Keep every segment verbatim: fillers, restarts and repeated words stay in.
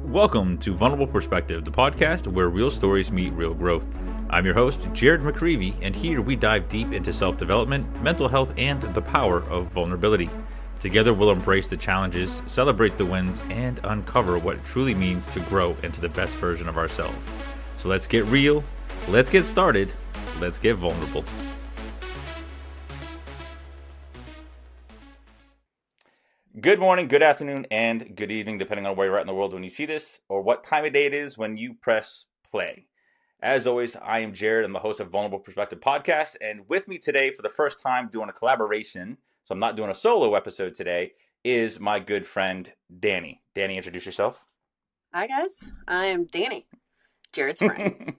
Welcome to Vulnerable Perspective, the podcast where real stories meet real growth. I'm your host, Jared McCreevy, and here we dive deep into self-development, mental health, and the power of vulnerability. Together, we'll embrace the challenges, celebrate the wins, and uncover what it truly means to grow into the best version of ourselves. So let's get real, let's get started, let's get vulnerable. Good morning, good afternoon, and good evening, depending on where you're at in the world when you see this, or what time of day it is when you press play. As always, I am Jared. I'm the host of Vulnerable Perspective Podcast, and with me today for the first time doing a collaboration, so I'm not doing a solo episode today, is my good friend, Danny. Danny, introduce yourself. Hi, guys. I am Danny, Jared's friend.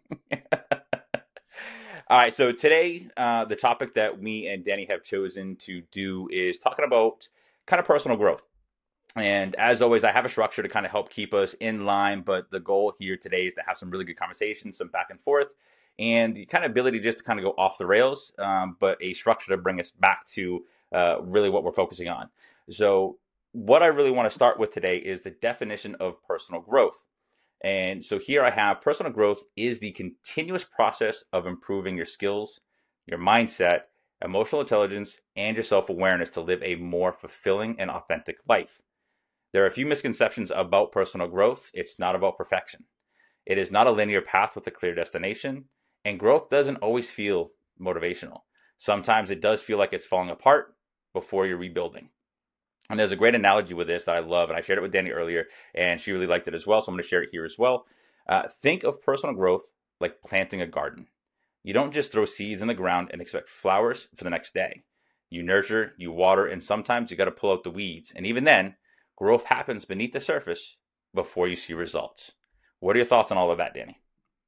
All right, so today, uh, the topic that me and Danny have chosen to do is talking about kind of personal growth. And as always, I have a structure to kind of help keep us in line, but the goal here today is to have some really good conversations, some back and forth, and the kind of ability just to kind of go off the rails, um, but a structure to bring us back to uh, really what we're focusing on. So what I really want to start with today is the definition of personal growth. And so here I have personal growth is the continuous process of improving your skills, your mindset, emotional intelligence, and your self-awareness to live a more fulfilling and authentic life. There are a few misconceptions about personal growth. It's not about perfection. It is not a linear path with a clear destination, and growth doesn't always feel motivational. Sometimes it does feel like it's falling apart before you're rebuilding. And there's a great analogy with this that I love, and I shared it with Danny earlier, and she really liked it as well, so I'm going to share it here as well. Uh, think of personal growth like planting a garden. You don't just throw seeds in the ground and expect flowers for the next day. You nurture, you water, and sometimes you got to pull out the weeds. And even then, growth happens beneath the surface before you see results. What are your thoughts on all of that, Danny?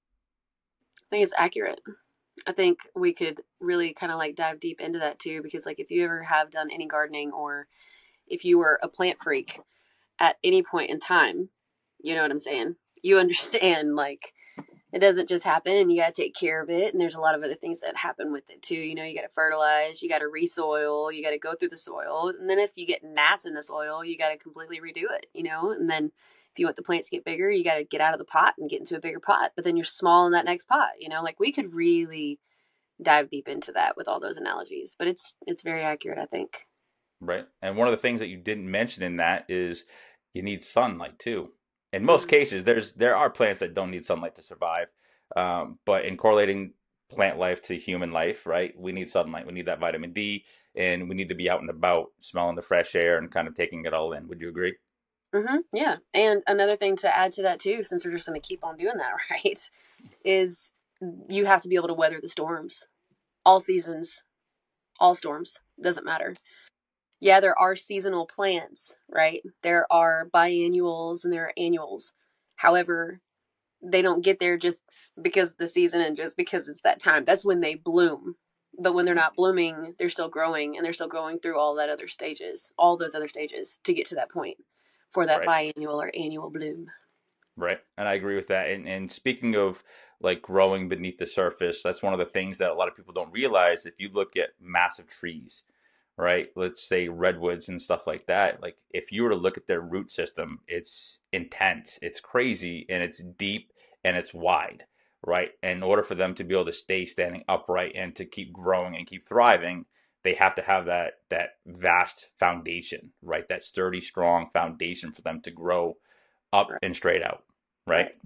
I think it's accurate. I think we could really kind of like dive deep into that too, because like if you ever have done any gardening or if you were a plant freak at any point in time, you know what I'm saying? You understand like it doesn't just happen and you got to take care of it. And there's a lot of other things that happen with it too. You know, you got to fertilize, you got to resoil, you got to go through the soil. And then if you get gnats in the soil, you got to completely redo it, you know? And then if you want the plants to get bigger, you got to get out of the pot and get into a bigger pot. But then you're small in that next pot, you know? Like we could really dive deep into that with all those analogies. But it's it's very accurate, I think. Right. And one of the things that you didn't mention in that is you need sunlight too. In most mm-hmm. cases, there's there are plants that don't need sunlight to survive. Um, but in correlating plant life to human life, right, we need sunlight. We need that vitamin D, and we need to be out and about, smelling the fresh air and kind of taking it all in. Would you agree? Mm-hmm. Yeah. And another thing to add to that too, since we're just going to keep on doing that, right, is you have to be able to weather the storms. All seasons, all storms, doesn't matter. Yeah, there are seasonal plants, right? There are biannuals and there are annuals. However, they don't get there just because of the season and just because it's that time. That's when they bloom. But when they're not blooming, they're still growing and they're still going through all that other stages, all those other stages to get to that point for that right. biannual or annual bloom. Right. And I agree with that. And, and speaking of like growing beneath the surface, that's one of the things that a lot of people don't realize. If you look at massive trees, right, let's say redwoods and stuff like that, like if you were to look at their root system, it's intense, it's crazy, and it's deep and it's wide, right? And in order for them to be able to stay standing upright and to keep growing and keep thriving, they have to have that that vast foundation, right? That sturdy, strong foundation for them to grow up right. and straight out, right? right?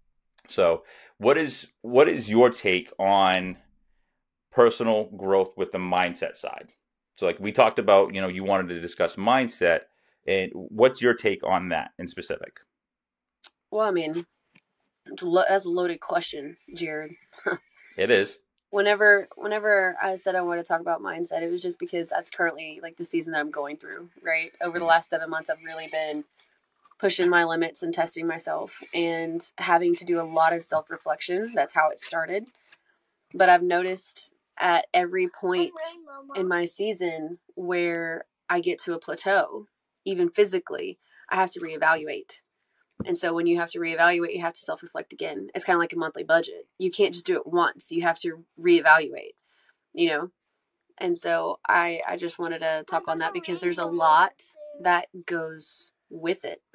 So what is what is your take on personal growth with the mindset side? So like we talked about, you know, you wanted to discuss mindset, and what's your take on that in specific? Well, I mean, it's a lo- that's a loaded question, Jared. It is. Whenever, whenever I said I wanted to talk about mindset, it was just because that's currently like the season that I'm going through, right? Over the last seven months, I've really been pushing my limits and testing myself and having to do a lot of self-reflection. That's how it started. But I've noticed at every point in my season where I get to a plateau, even physically, I have to reevaluate. And so when you have to reevaluate, you have to self-reflect again. It's kind of like a monthly budget. You can't just do it once. You have to reevaluate, you know? And so I, I just wanted to talk on that because there's a lot that goes with it.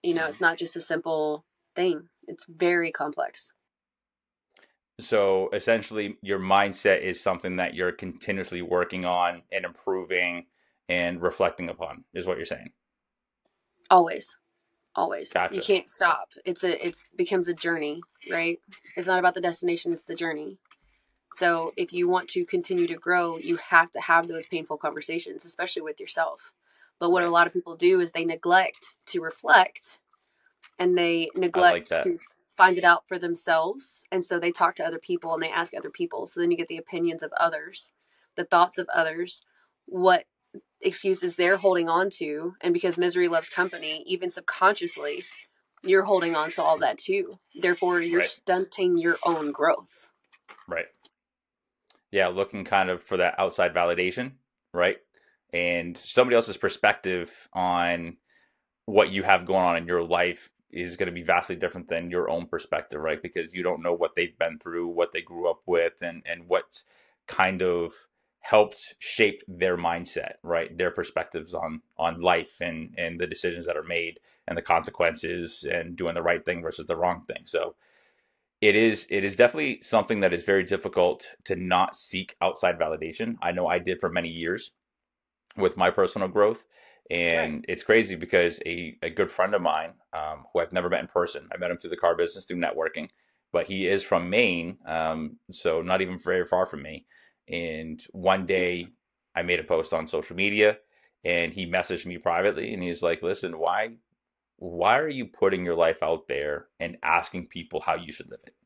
You know, it's not just a simple thing. It's very complex. So essentially, your mindset is something that you're continuously working on and improving and reflecting upon, is what you're saying. Always. Always. You Gotcha. can't stop. It's a it's becomes a journey, right? It's not about the destination, it's the journey. So if you want to continue to grow, you have to have those painful conversations, especially with yourself. But what a Right. lot of people do is they neglect to reflect, and they I like neglect that. to find it out for themselves. And so they talk to other people and they ask other people. So then you get the opinions of others, the thoughts of others, what excuses they're holding on to. And because misery loves company, even subconsciously, you're holding on to all that too. Therefore, you're Right. stunting your own growth. Right. Yeah, looking kind of for that outside validation, right? And somebody else's perspective on what you have going on in your life is going to be vastly different than your own perspective, right? Because you don't know what they've been through, what they grew up with, and and what's kind of helped shape their mindset, right? Their perspectives on on life and and the decisions that are made and the consequences and doing the right thing versus the wrong thing. So it is it is definitely something that is very difficult to not seek outside validation. I know I did for many years with my personal growth. Right. And it's crazy because a, a good friend of mine, um, who I've never met in person, I met him through the car business through networking, but he is from Maine, um, so not even very far from me. And one day I made a post on social media and he messaged me privately and he's like, listen, why why are you putting your life out there and asking people how you should live it?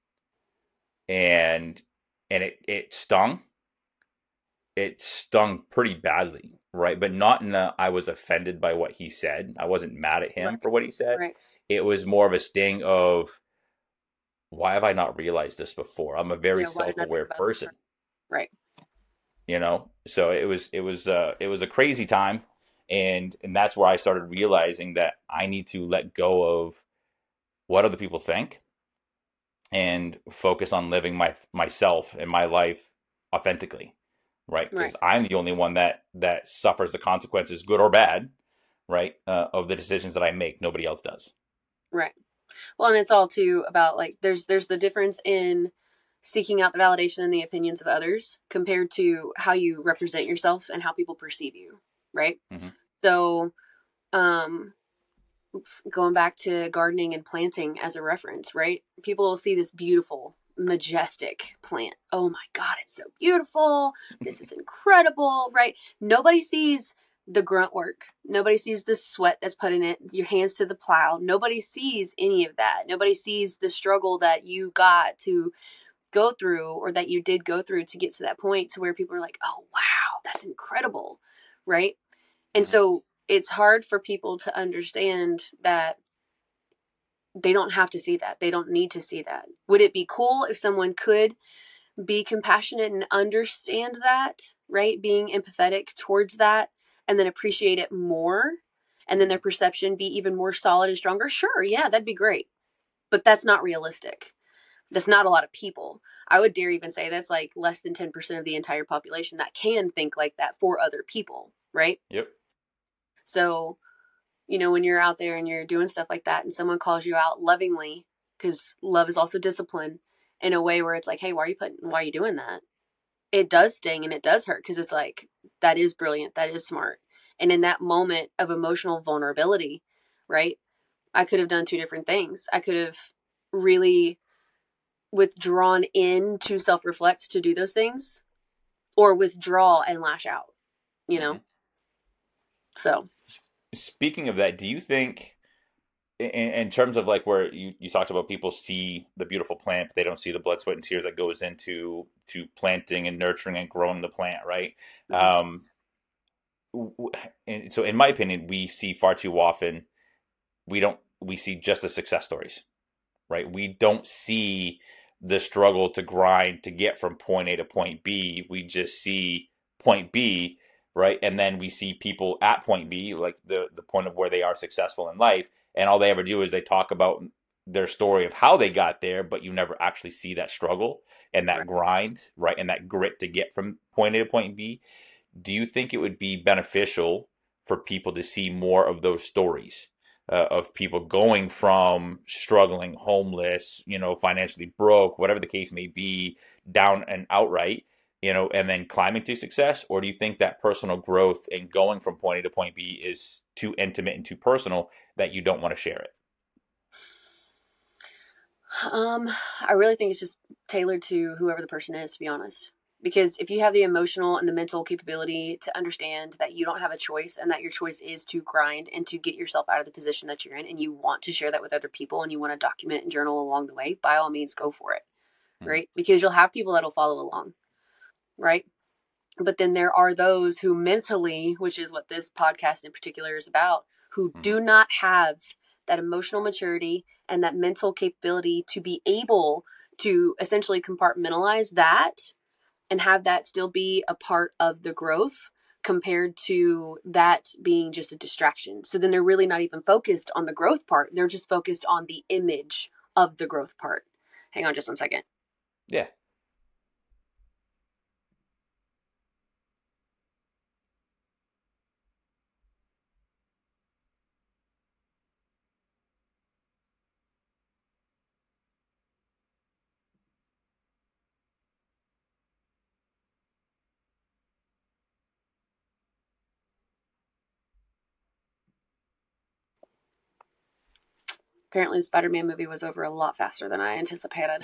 And and it, it stung it stung pretty badly, right? But not in the I was offended by what he said. I wasn't mad at him Right. for what he said. Right. It was more of a sting of why have I not realized this before? I'm a very Yeah. Why didn't I think self-aware about this? person, Right. you know? So it was it was uh it was a crazy time, and and that's where I started realizing that I need to let go of what other people think and focus on living my myself and my life authentically, right? Right. Because I'm the only one that that suffers the consequences, good or bad, right, uh, of the decisions that I make. Nobody else does. Right. Well, and it's all too about like there's there's the difference in seeking out the validation and the opinions of others compared to how you represent yourself and how people perceive you, right? Hmm. So, um going back to gardening and planting as a reference, right? People will see this beautiful, majestic plant. Oh my God, it's so beautiful. This is incredible, right? Nobody sees the grunt work. Nobody sees the sweat that's put in it, your hands to the plow. Nobody sees any of that. Nobody sees the struggle that you got to go through or that you did go through to get to that point to where people are like, oh, wow, that's incredible, right? And Hmm. so it's hard for people to understand that they don't have to see that. They don't need to see that. Would it be cool if someone could be compassionate and understand that, right? Being empathetic towards that and then appreciate it more and then their perception be even more solid and stronger? Sure, yeah, that'd be great. But that's not realistic. That's not a lot of people. I would dare even say that's like less than ten percent of the entire population that can think like that for other people, right? Yep. So you know, when you're out there and you're doing stuff like that and someone calls you out lovingly, because love is also discipline in a way where it's like, hey, why are you putting, why are you doing that? It does sting and it does hurt because it's like, that is brilliant. That is smart. And in that moment of emotional vulnerability, right? I could have done two different things. I could have really withdrawn in to self reflect to do those things or withdraw and lash out, you know? Hmm. So, Speaking of that, do you think, in, in terms of like where you, you talked about people see the beautiful plant, but they don't see the blood, sweat, and tears that goes into to planting and nurturing and growing the plant, right? mhm, Um, and so, in my opinion, we see far too often we don't we see just the success stories, right? We don't see the struggle to grind to get from point A to point B. We just see point B, right? And then we see people at point B, like the the point of where they are successful in life, and all they ever do is they talk about their story of how they got there, but you never actually see that struggle and that right. grind, right? And that grit to get from point A to point B. Do you think it would be beneficial for people to see more of those stories uh, of people going from struggling, homeless, you know, financially broke, whatever the case may be, down and outright, you know, and then climbing to success? Or do you think that personal growth and going from point A to point B is too intimate and too personal that you don't want to share it? Um, I really think it's just tailored to whoever the person is, to be honest. Because if you have the emotional and the mental capability to understand that you don't have a choice and that your choice is to grind and to get yourself out of the position that you're in, and you want to share that with other people and you want to document and journal along the way, by all means, go for it, Mhm. right? Because you'll have people that'll follow along, right? But then there are those who mentally, which is what this podcast in particular is about, who Mhm. do not have that emotional maturity and that mental capability to be able to essentially compartmentalize that and have that still be a part of the growth compared to that being just a distraction. So then they're really not even focused on the growth part. They're just focused on the image of the growth part. Hang on just one second. Yeah. Apparently, the Spider Man movie was over a lot faster than I anticipated.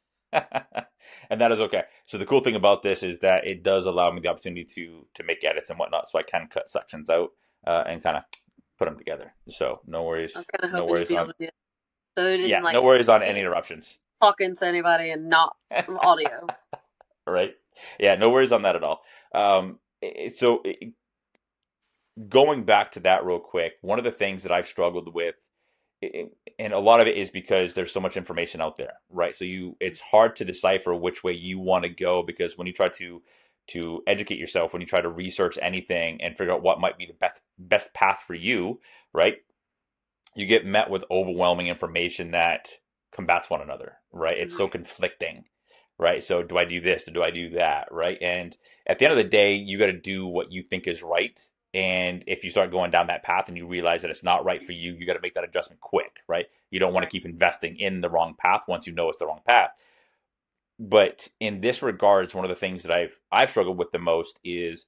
And that is okay. So the cool thing about this is that it does allow me the opportunity to to make edits and whatnot, so I can cut sections out uh, and kind of put them together. So no I worries, was kind of no hoping you'd worries be able on to do it. So it didn't yeah, like no worries on any finish interruptions. talking to anybody and not audio. Right? Yeah, no worries on that at all. Um, it, so it, going back to that real quick, one of the things that I've struggled with, and a lot of it is because there's so much information out there, right? So you, it's hard to decipher which way you want to go, because when you try to to educate yourself, when you try to research anything and figure out what might be the best best path for you, right? You get met with overwhelming information that combats one another, right? It's so Right. conflicting, right? So do I do this? Do I do that? Right? And at the end of the day, you got to do what you think is right. And if you start going down that path and you realize that it's not right for you, you got to make that adjustment quick, right? You don't want to Right. keep investing in the wrong path once you know it's the wrong path. But in this regards, one of the things that I've I've struggled with the most is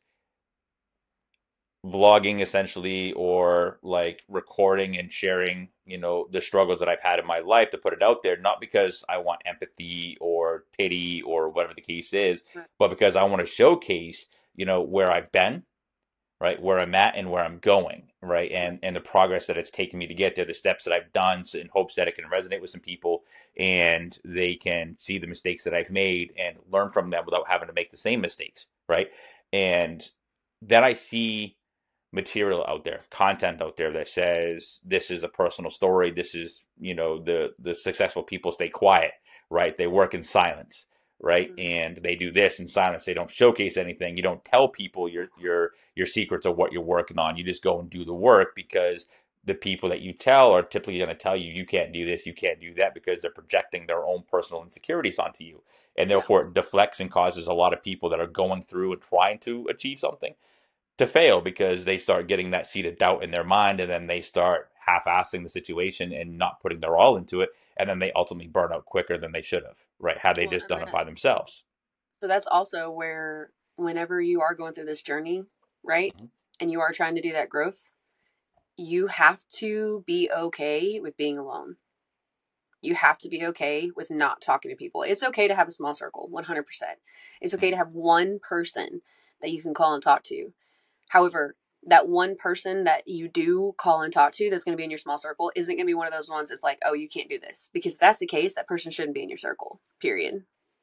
vlogging, essentially, or like recording and sharing, you know, the struggles that I've had in my life, to put it out there, not because I want empathy or pity or whatever the case is, Right. but because I want to showcase, you know, where I've been, right, where I'm at and where I'm going, right, Right. and and the progress that it's taken me to get there, the steps that I've done, so in hopes that it can resonate with some people and they can see the mistakes that I've made and learn from them without having to make the same mistakes, right? And then I see material out there, content out there that says this is a personal story. This is, you know, the the successful people stay quiet, right? They work in silence, right? Mm-hmm. And they do this in silence. They don't showcase anything. You don't tell people your your your secrets of what you're working on. You just go and do the work, because the people that you tell are typically going to tell you you can't do this, you can't do that, because they're projecting their own personal insecurities onto you. And Yeah. therefore it deflects and causes a lot of people that are going through and trying to achieve something to fail, because they start getting that seed of doubt in their mind, and then they start half-assing the situation and not putting their all into it, and then they ultimately burn out quicker than they should have, right, had they Well, just and done it that by themselves. so that's also where whenever you are going through this journey, right, Mhm. and you are trying to do that growth, you have to be okay with being alone. You have to be okay with not talking to people. It's okay to have a small circle, one hundred percent. It's okay to Mhm. have one person that you can call and talk to. However, that one person that you do call and talk to that's going to be in your small circle isn't going to be one of those ones that's like, oh, you can't do this. Because if that's the case, that person shouldn't be in your circle, period.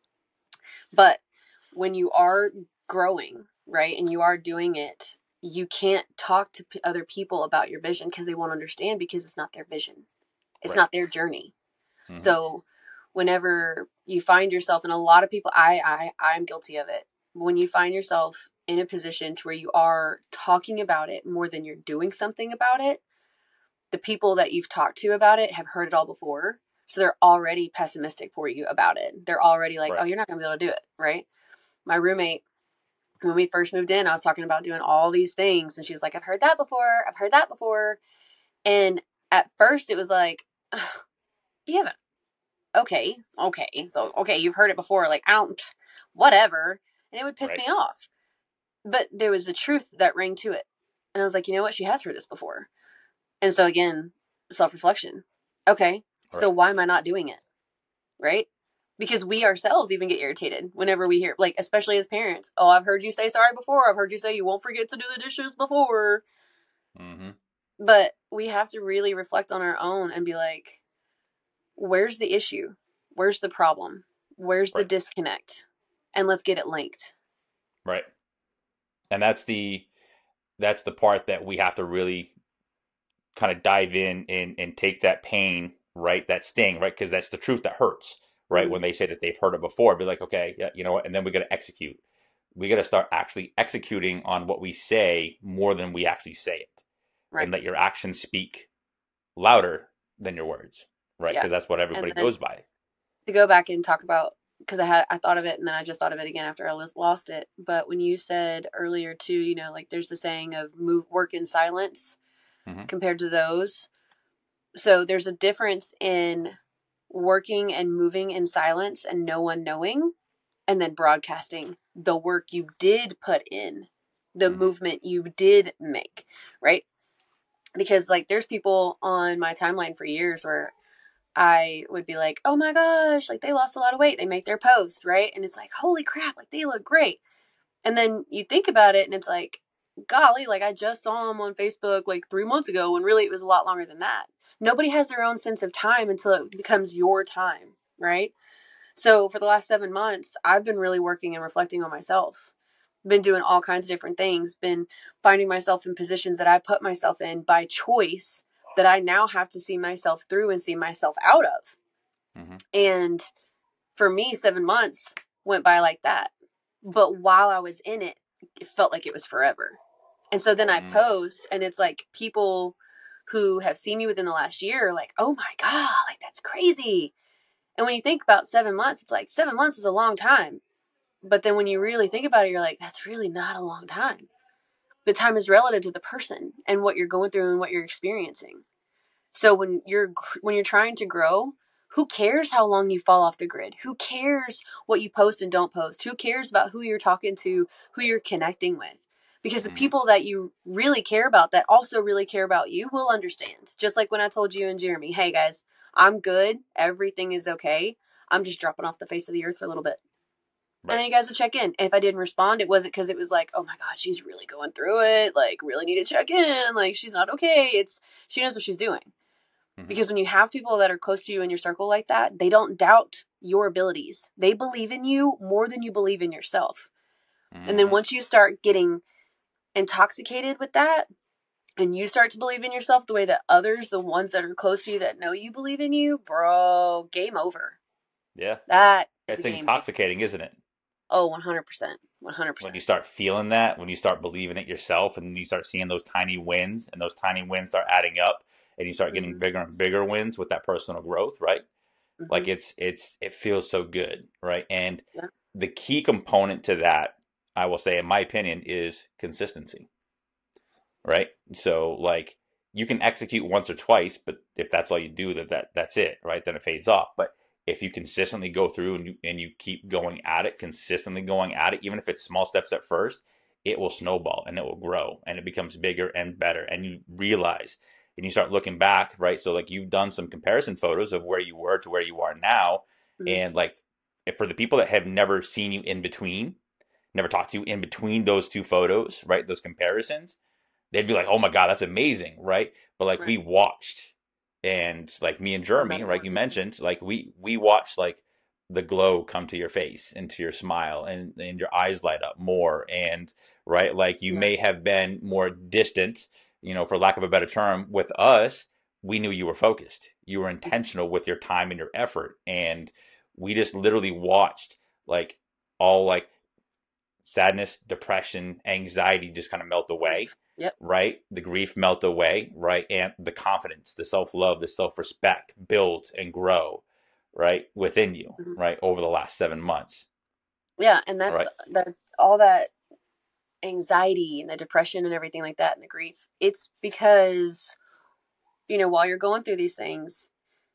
But when you are growing, right, and you are doing it, you can't talk to p- other people about your vision because they won't understand because it's not their vision. It's Right. not their journey. Hmm. So whenever you find yourself, and a lot of people, I, I, I'm guilty of it. When you find yourself in a position to where you are talking about it more than you're doing something about it, the people that you've talked to about it have heard it all before. So they're already pessimistic for you about it. They're already like, oh, Right. you're not going to be able to do it. Right. My roommate, when we first moved in, I was talking about doing all these things. And she was like, I've heard that before. I've heard that before. And at first it was like, you haven't, okay, okay, so, okay, you've heard it before. Like, I don't, whatever. And it would piss Right. me off. But there was a truth that rang to it. And I was like, you know what? She has heard this before. And so again, self-reflection. Okay, so Right. why am I not doing it? Right? Because we ourselves even get irritated whenever we hear, like, especially as parents. Oh, I've heard you say sorry before. I've heard you say you won't forget to do the dishes before. Mm-hmm. But we have to really reflect on our own and be like, where's the issue? Where's the problem? Where's the Right. disconnect? And let's get it linked. Right. And that's the that's the part that we have to really kind of dive in and, and take that pain, right? That sting, right? Because that's the truth that hurts, right? Mm-hmm. When they say that they've heard it before, be like, okay, yeah, you know what? And then we got to execute. We got to start actually executing on what we say more than we actually say it, Right. and let your actions speak louder than your words, right? Yeah. Because that's what And everybody then goes by. to go back and talk about, because I had I thought of it and then I just thought of it again after I lost it. But when you said earlier too, you know, like there's the saying of move work in silence Mm-hmm. compared to those. So there's a difference in working and moving in silence and no one knowing, and then broadcasting the work you did put in, the Mm-hmm. movement you did make, right? Because like there's people on my timeline for years where I would be like, oh my gosh, like they lost a lot of weight. They make their post, right? And it's like, holy crap, like they look great. And then you think about it and it's like, golly, like I just saw them on Facebook like three months ago when really it was a lot longer than that. Nobody has their own sense of time until it becomes your time, right? So for the last seven months, I've been really working and reflecting on myself. Been doing all kinds of different things, been finding myself in positions that I put myself in by choice that I now have to see myself through and see myself out of. Mm-hmm. And for me, seven months went by like that. But while I was in it, it felt like it was forever. And so then I Mm-hmm. post, and it's like people who have seen me within the last year are like, oh my God, like that's crazy. And when you think about seven months, it's like seven months is a long time. But then when you really think about it, you're like, that's really not a long time. The time is relative to the person and what you're going through and what you're experiencing. So when you're when you're trying to grow, who cares how long you fall off the grid? Who cares what you post and don't post? Who cares about who you're talking to, who you're connecting with? Because the Mm-hmm. people that you really care about that also really care about you will understand. Just like when I told you and Jeremy, hey guys, I'm good. Everything is okay. I'm just dropping off the face of the earth for a little bit. Right. And then you guys would check in. If I didn't respond, it wasn't because it was like, oh my God, she's really going through it. Like, really need to check in. Like, she's not okay. It's, she knows what she's doing. Mm-hmm. Because when you have people that are close to you in your circle like that, they don't doubt your abilities. They believe in you more than you believe in yourself. Mm-hmm. And then once you start getting intoxicated with that, and you start to believe in yourself the way that others, the ones that are close to you that know you believe in you, bro, game over. Yeah. That is It's a game changer. intoxicating, isn't it? Oh, one hundred percent. When one hundred percent. you start feeling that, when you start believing it yourself, and then you start seeing those tiny wins, and those tiny wins start adding up, and you start getting Mm-hmm. bigger and bigger wins with that personal growth, right? Like Mm-hmm. it's it's it feels so good, right? And Yeah. the key component to that, I will say, in my opinion, is consistency, right? So like you can execute once or twice, but if that's all you do, that, that that's it, right? Then it fades off. But if you consistently go through and you and you keep going at it, consistently going at it, even if it's small steps at first, it will snowball and it will grow and it becomes bigger and better. And you realize and you start looking back, right? So like you've done some comparison photos of where you were to where you are now. Mm-hmm. And like if for the people that have never seen you in between, never talked to you in between those two photos, right? Those comparisons, they'd be like, "Oh my God, that's amazing," right? But like Right. we watched, and like me and The Jeremy, right? You metamorphosis. mentioned like we we watched like the glow come to your face and to your smile, and and your eyes light up more, and right, like you Yeah. may have been more distant, you know, for lack of a better term, with us. We knew you were focused, you were intentional with your time and your effort, and we just literally watched like all like sadness, depression, anxiety just kind of melt away, Grief. Yep. right? The grief melt away, right? And the confidence, the self love, the self respect build and grow, right? Within you, Mm-hmm. right? Over the last seven months, Yeah. And that's right? that, all that anxiety and the depression and everything like that and the grief. It's because you know, while you're going through these things,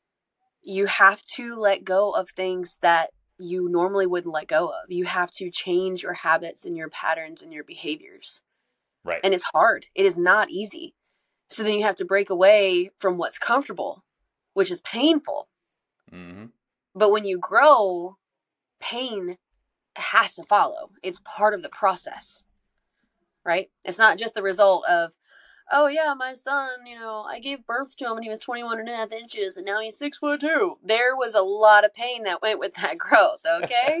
you have to let go of things that you normally wouldn't let go of. You have to change your habits and your patterns and your behaviors. Right. And it's hard. It is not easy. So then you have to break away from what's comfortable, which is painful. Mm-hmm. But when you grow, pain has to follow. It's part of the process, right? It's not just the result of, oh yeah, my son, you know, I gave birth to him when he was twenty-one and a half inches and now he's six foot two. There was a lot of pain that went with that growth, okay?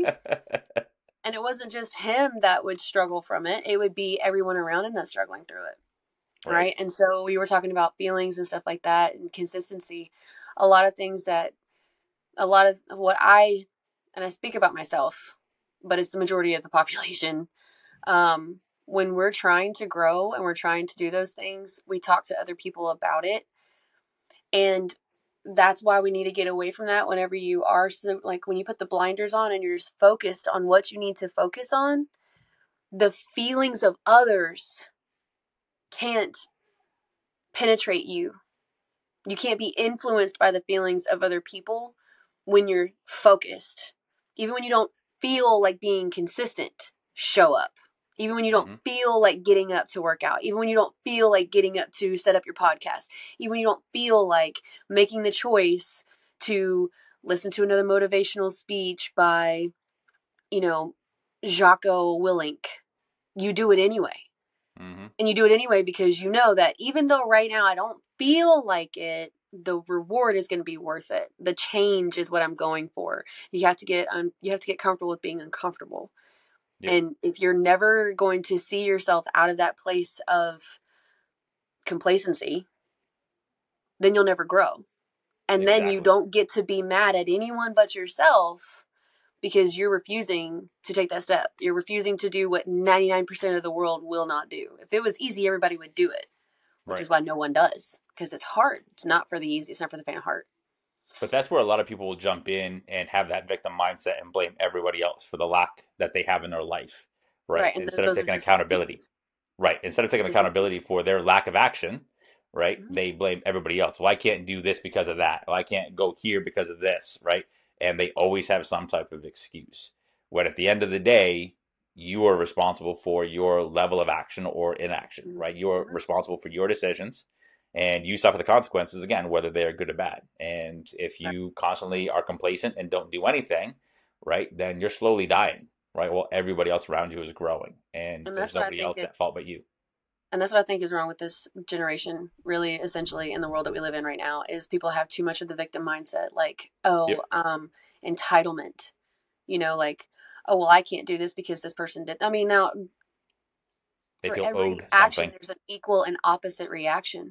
And it wasn't just him that would struggle from it. It would be everyone around him that's struggling through it. Right. right. And so we were talking about feelings and stuff like that and consistency. A lot of things that, a lot of what I, and I speak about myself, but it's the majority of the population. Um, when we're trying to grow and we're trying to do those things, we talk to other people about it. And that's why we need to get away from that whenever you are, so like when you put the blinders on and you're just focused on what you need to focus on, the feelings of others can't penetrate you. You can't be influenced by the feelings of other people when you're focused. Even when you don't feel like being consistent, show up. Even when you don't mm-hmm. feel like getting up to work out. Even when you don't feel like getting up to set up your podcast. Even when you don't feel like making the choice to listen to another motivational speech by, you know, Jocko Willink. You do it anyway. Mm-hmm. And you do it anyway because you know that even though right now I don't feel like it, the reward is going to be worth it. The change is what I'm going for. You have to get un- you have to get comfortable with being uncomfortable. Yep. And if you're never going to see yourself out of that place of complacency, then you'll never grow. And exactly. Then you don't get to be mad at anyone but yourself because you're refusing to take that step. You're refusing to do what ninety-nine percent of the world will not do. If it was easy, everybody would do it, which right. is why no one does, because it's hard. It's not for the easy. It's not for the faint of heart. But that's where a lot of people will jump in and have that victim mindset and blame everybody else for the lack that they have in their life, right? right. Instead of taking accountability. Right. Instead of taking accountability for their lack of action, right? Mm-hmm. They blame everybody else. Well, I can't do this because of that. Well, I can't go here because of this, right? And they always have some type of excuse. When at the end of the day, you are responsible for your level of action or inaction, right? You're mm-hmm. responsible for your decisions. And you suffer the consequences, again, whether they're good or bad. And if you constantly are complacent and don't do anything, right, then you're slowly dying, right? While everybody else around you is growing. And, and there's nobody else it, at fault but you. And that's what I think is wrong with this generation, really, essentially, in the world that we live in right now, is people have too much of the victim mindset. Like, oh, yep. um, entitlement. You know, like, oh, well, I can't do this because this person did. I mean, now, they for feel every owed action, something. There's an equal and opposite reaction.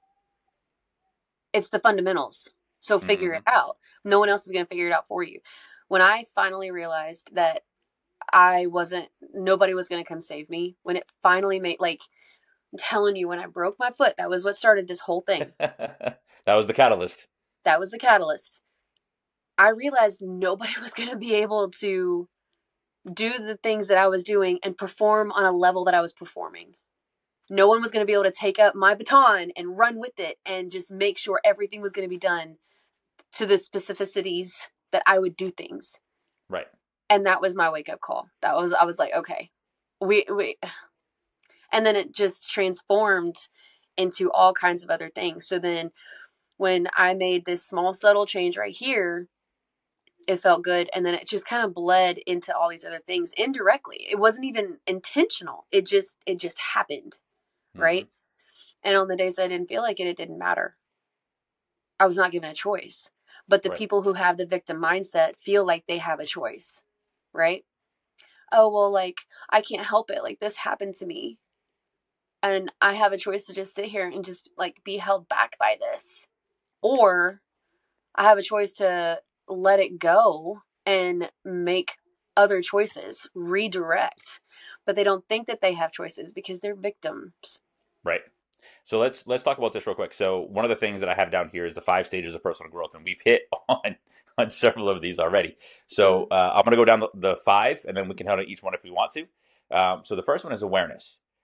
It's the fundamentals. So figure mm-hmm. it out. No one else is going to figure it out for you. When I finally realized that I wasn't, nobody was going to come save me, when it finally made, like, I'm telling you, when I broke my foot, that was what started this whole thing. That was the catalyst. That was the catalyst. I realized nobody was going to be able to do the things that I was doing and perform on a level that I was performing. No one was going to be able to take up my baton and run with it and just make sure everything was going to be done to the specificities that I would do things. Right. And that was my wake up call. That was, I was like, okay, we, we, and then it just transformed into all kinds of other things. So then when I made this small, subtle change right here, it felt good. And then it just kind of bled into all these other things indirectly. It wasn't even intentional. It just, it just happened. Right. Mm-hmm. And on the days that I didn't feel like it, it didn't matter. I was not given a choice. But the right. people who have the victim mindset feel like they have a choice. Right. Oh, well, like, I can't help it. Like, this happened to me. And I have a choice to just sit here and just, like, be held back by this. Or I have a choice to let it go and make other choices, redirect. But they don't think that they have choices because they're victims. Right. So let's let's talk about this real quick. So one of the things that I have down here is the five stages of personal growth, and we've hit on on several of these already. So uh, I'm going to go down the, the five, and then we can hit on each one if we want to. Um, so the first one is awareness.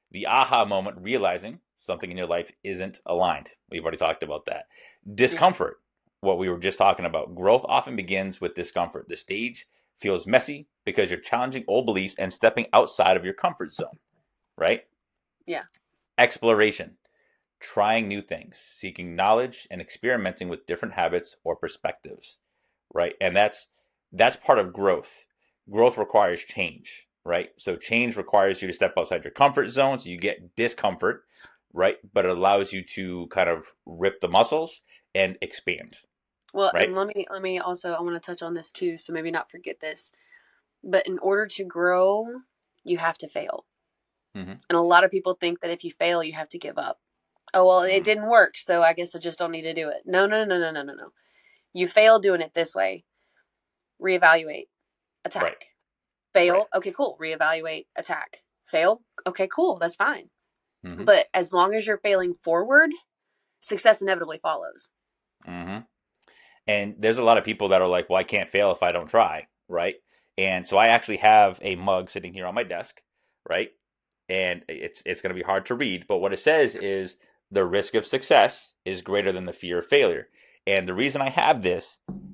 The aha moment, realizing something in your life isn't aligned. We've already talked about that. Yeah. Discomfort, what we were just talking about. Growth often begins with discomfort. The stage feels messy because you're challenging old beliefs and stepping outside of your comfort zone, right? Yeah. Exploration, trying new things, seeking knowledge and experimenting with different habits or perspectives, right? And that's that's part of growth. Growth requires change, right? So change requires you to step outside your comfort zone, so you get discomfort, right? But it allows you to kind of rip the muscles and expand, Well, right? and let me let me also I want to touch on this too, so maybe not forget this. But in order to grow, you have to fail. Mm-hmm. And a lot of people think that if you fail, you have to give up. Oh, well, it Mm-hmm. didn't work, so I guess I just don't need to do it. No, no, no, no, no, no, no. You fail doing it this way. Reevaluate, Right, attack. right. Fail, okay, cool. Reevaluate, attack. Fail, okay, cool. That's fine. Mm-hmm. But as long as you're failing forward, success inevitably follows. Mm-hmm. And there's a lot of people that are like, well, I can't fail if I don't try, right? And so I actually have a mug sitting here on my desk, right? And it's it's going to be hard to read, but what it says is the risk of success is greater than the fear of failure. And the reason I have this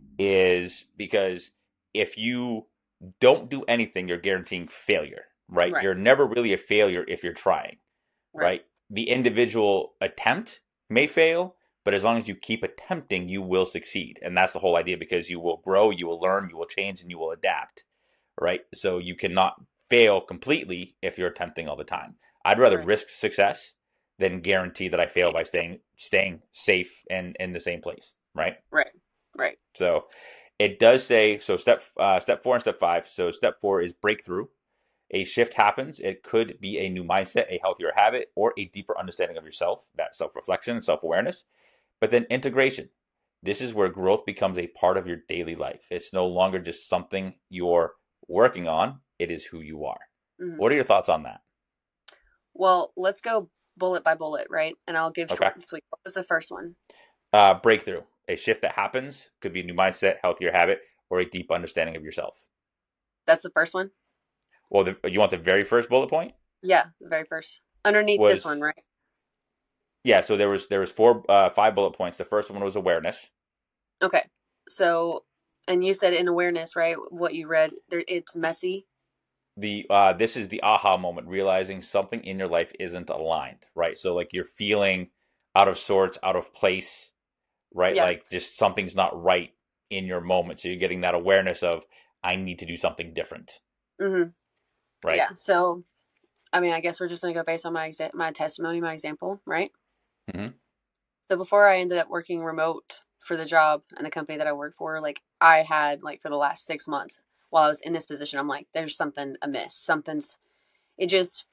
is because if you don't do anything, you're guaranteeing failure, right? Right, You're never really a failure if you're trying, right, right? The individual attempt may fail, but as long as you keep attempting, you will succeed. And that's the whole idea because you will grow, you will learn, you will change, and you will adapt, right? So you cannot fail completely if you're attempting all the time. I'd rather right, risk success than guarantee that I fail by staying staying safe and in the same place, right? right, right. So it does say so. Step uh, step four and step five. So step four is breakthrough. A shift happens. It could be a new mindset, a healthier habit, or a deeper understanding of yourself. That self reflection, self awareness. But then integration. This is where growth becomes a part of your daily life. It's no longer just something you're working on. It is who you are. Mm-hmm. What are your thoughts on that? Well, let's go bullet by bullet, right? And I'll give Okay. short and sweet. What was the first one? Uh, breakthrough. A shift that happens could be a new mindset, healthier habit, or a deep understanding of yourself. That's the first one? Well, the, you want the very first bullet point? Yeah, the very first. Underneath this Was one, right? yeah. So there was there was four uh, five bullet points. The first one was awareness. Okay. So, and you said in awareness, right? What you read, there, it's messy. The uh, this is the aha moment, realizing something in your life isn't aligned, right? So like you're feeling out of sorts, out of place, right? Yeah. Like just something's not right in your moment. So you're getting that awareness of I need to do something different, Mm-hmm. right? Yeah. So, I mean, I guess we're just gonna go based on my exa- my testimony, my example, right? Mm-hmm. So before I ended up working remote for the job and the company that I worked for, like I had like for the last six months while I was in this position, I'm like, there's something amiss. Something's. It just.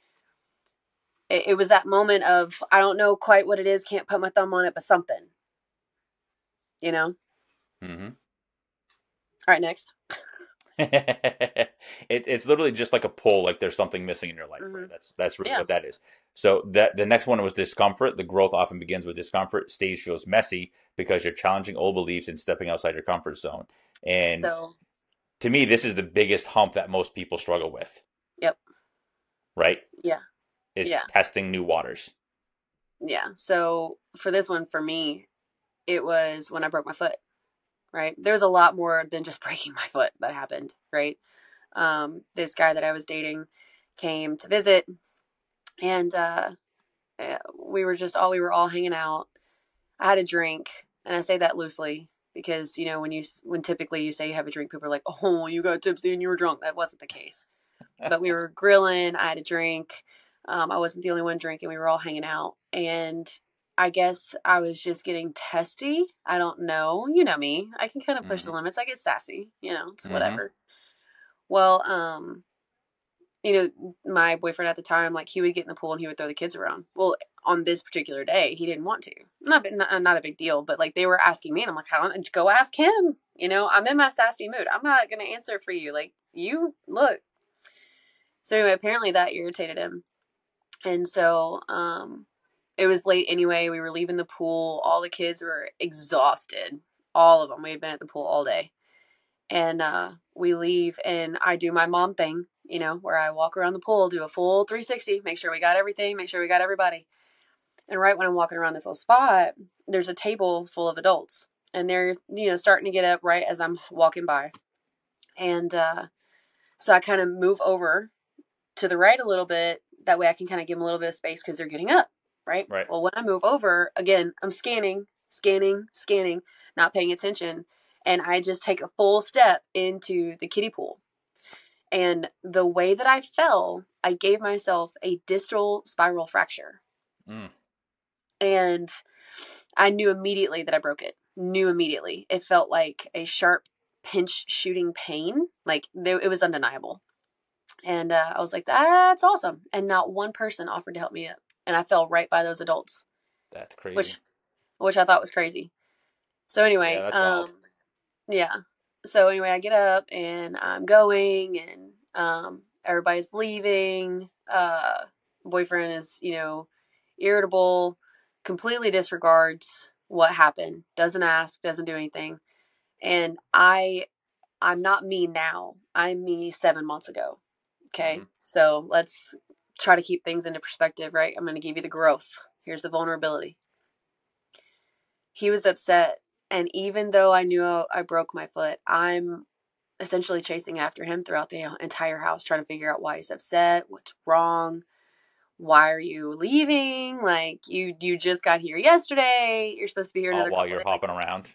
It, it was that moment of I don't know quite what it is, can't put my thumb on it, but something. You know. All Mm-hmm. right, next. it, it's literally just like a pull, like there's something missing in your life, Mm-hmm. right? That's that's really Yeah. what that is. So that the next one was discomfort. The growth often begins with discomfort. Stage feels messy because you're challenging old beliefs and stepping outside your comfort zone. And So. to me, this is the biggest hump that most people struggle with, Yep. right? Yeah. Is Yeah. testing new waters. Yeah. So for this one, for me, it was when I broke my foot, right? There's a lot more than just breaking my foot that happened, right? Um, this guy that I was dating came to visit, and uh, eh, we were just all we were all hanging out. I had a drink, and I say that loosely because you know when you when typically you say you have a drink, people are like, "Oh, you got tipsy and you were drunk." That wasn't the case. But we were grilling. I had a drink. Um, I wasn't the only one drinking. We were all hanging out, and I guess I was just getting testy. I don't know. You know me. I can kind of push the Mm-hmm. limits. I get sassy. You know, it's Mm-hmm. whatever. Well, um, you know, my boyfriend at the time, like he would get in the pool and he would throw the kids around. Well, on this particular day, he didn't want to. Not, not, not a big deal, but like they were asking me, and I'm like, "How? Go ask him." You know, I'm in my sassy mood. I'm not gonna answer for you. Like you look. So anyway, apparently that irritated him, and so um, it was late anyway. We were leaving the pool. All the kids were exhausted. All of them. We had been at the pool all day, and uh, we leave, and I do my mom thing. you know, where I walk around the pool, do a full three sixty, make sure we got everything, make sure we got everybody. And right when I'm walking around this little spot, there's a table full of adults. And they're, you know, starting to get up right as I'm walking by. And uh, so I kind of move over to the right a little bit. That way I can kind of give them a little bit of space because they're getting up, right? Right. Well, when I move over, again, I'm scanning, scanning, scanning, not paying attention. And I just take a full step into the kiddie pool. And the way that I fell, I gave myself a distal spiral fracture. Mm. And I knew immediately that I broke it. Knew immediately. It felt like a sharp pinch shooting pain. Like it was undeniable. And uh, I was like, that's awesome. And not one person offered to help me up. And I fell right by those adults. That's crazy. Which, which I thought was crazy. So anyway, yeah, that's um, wild. yeah. So anyway, I get up and I'm going and um, everybody's leaving. Uh, boyfriend is, you know, irritable, completely disregards what happened, doesn't ask, doesn't do anything. And I, I'm not me now. I'm me seven months ago. Okay. Mm-hmm. So let's try to keep things into perspective, right? I'm going to give you the growth. Here's the vulnerability. He was upset. And even though I knew I broke my foot, I'm essentially chasing after him throughout the entire house, trying to figure out why he's upset, what's wrong, why are you leaving? Like you, you just got here yesterday. You're supposed to be here another. All while you're days. hopping around.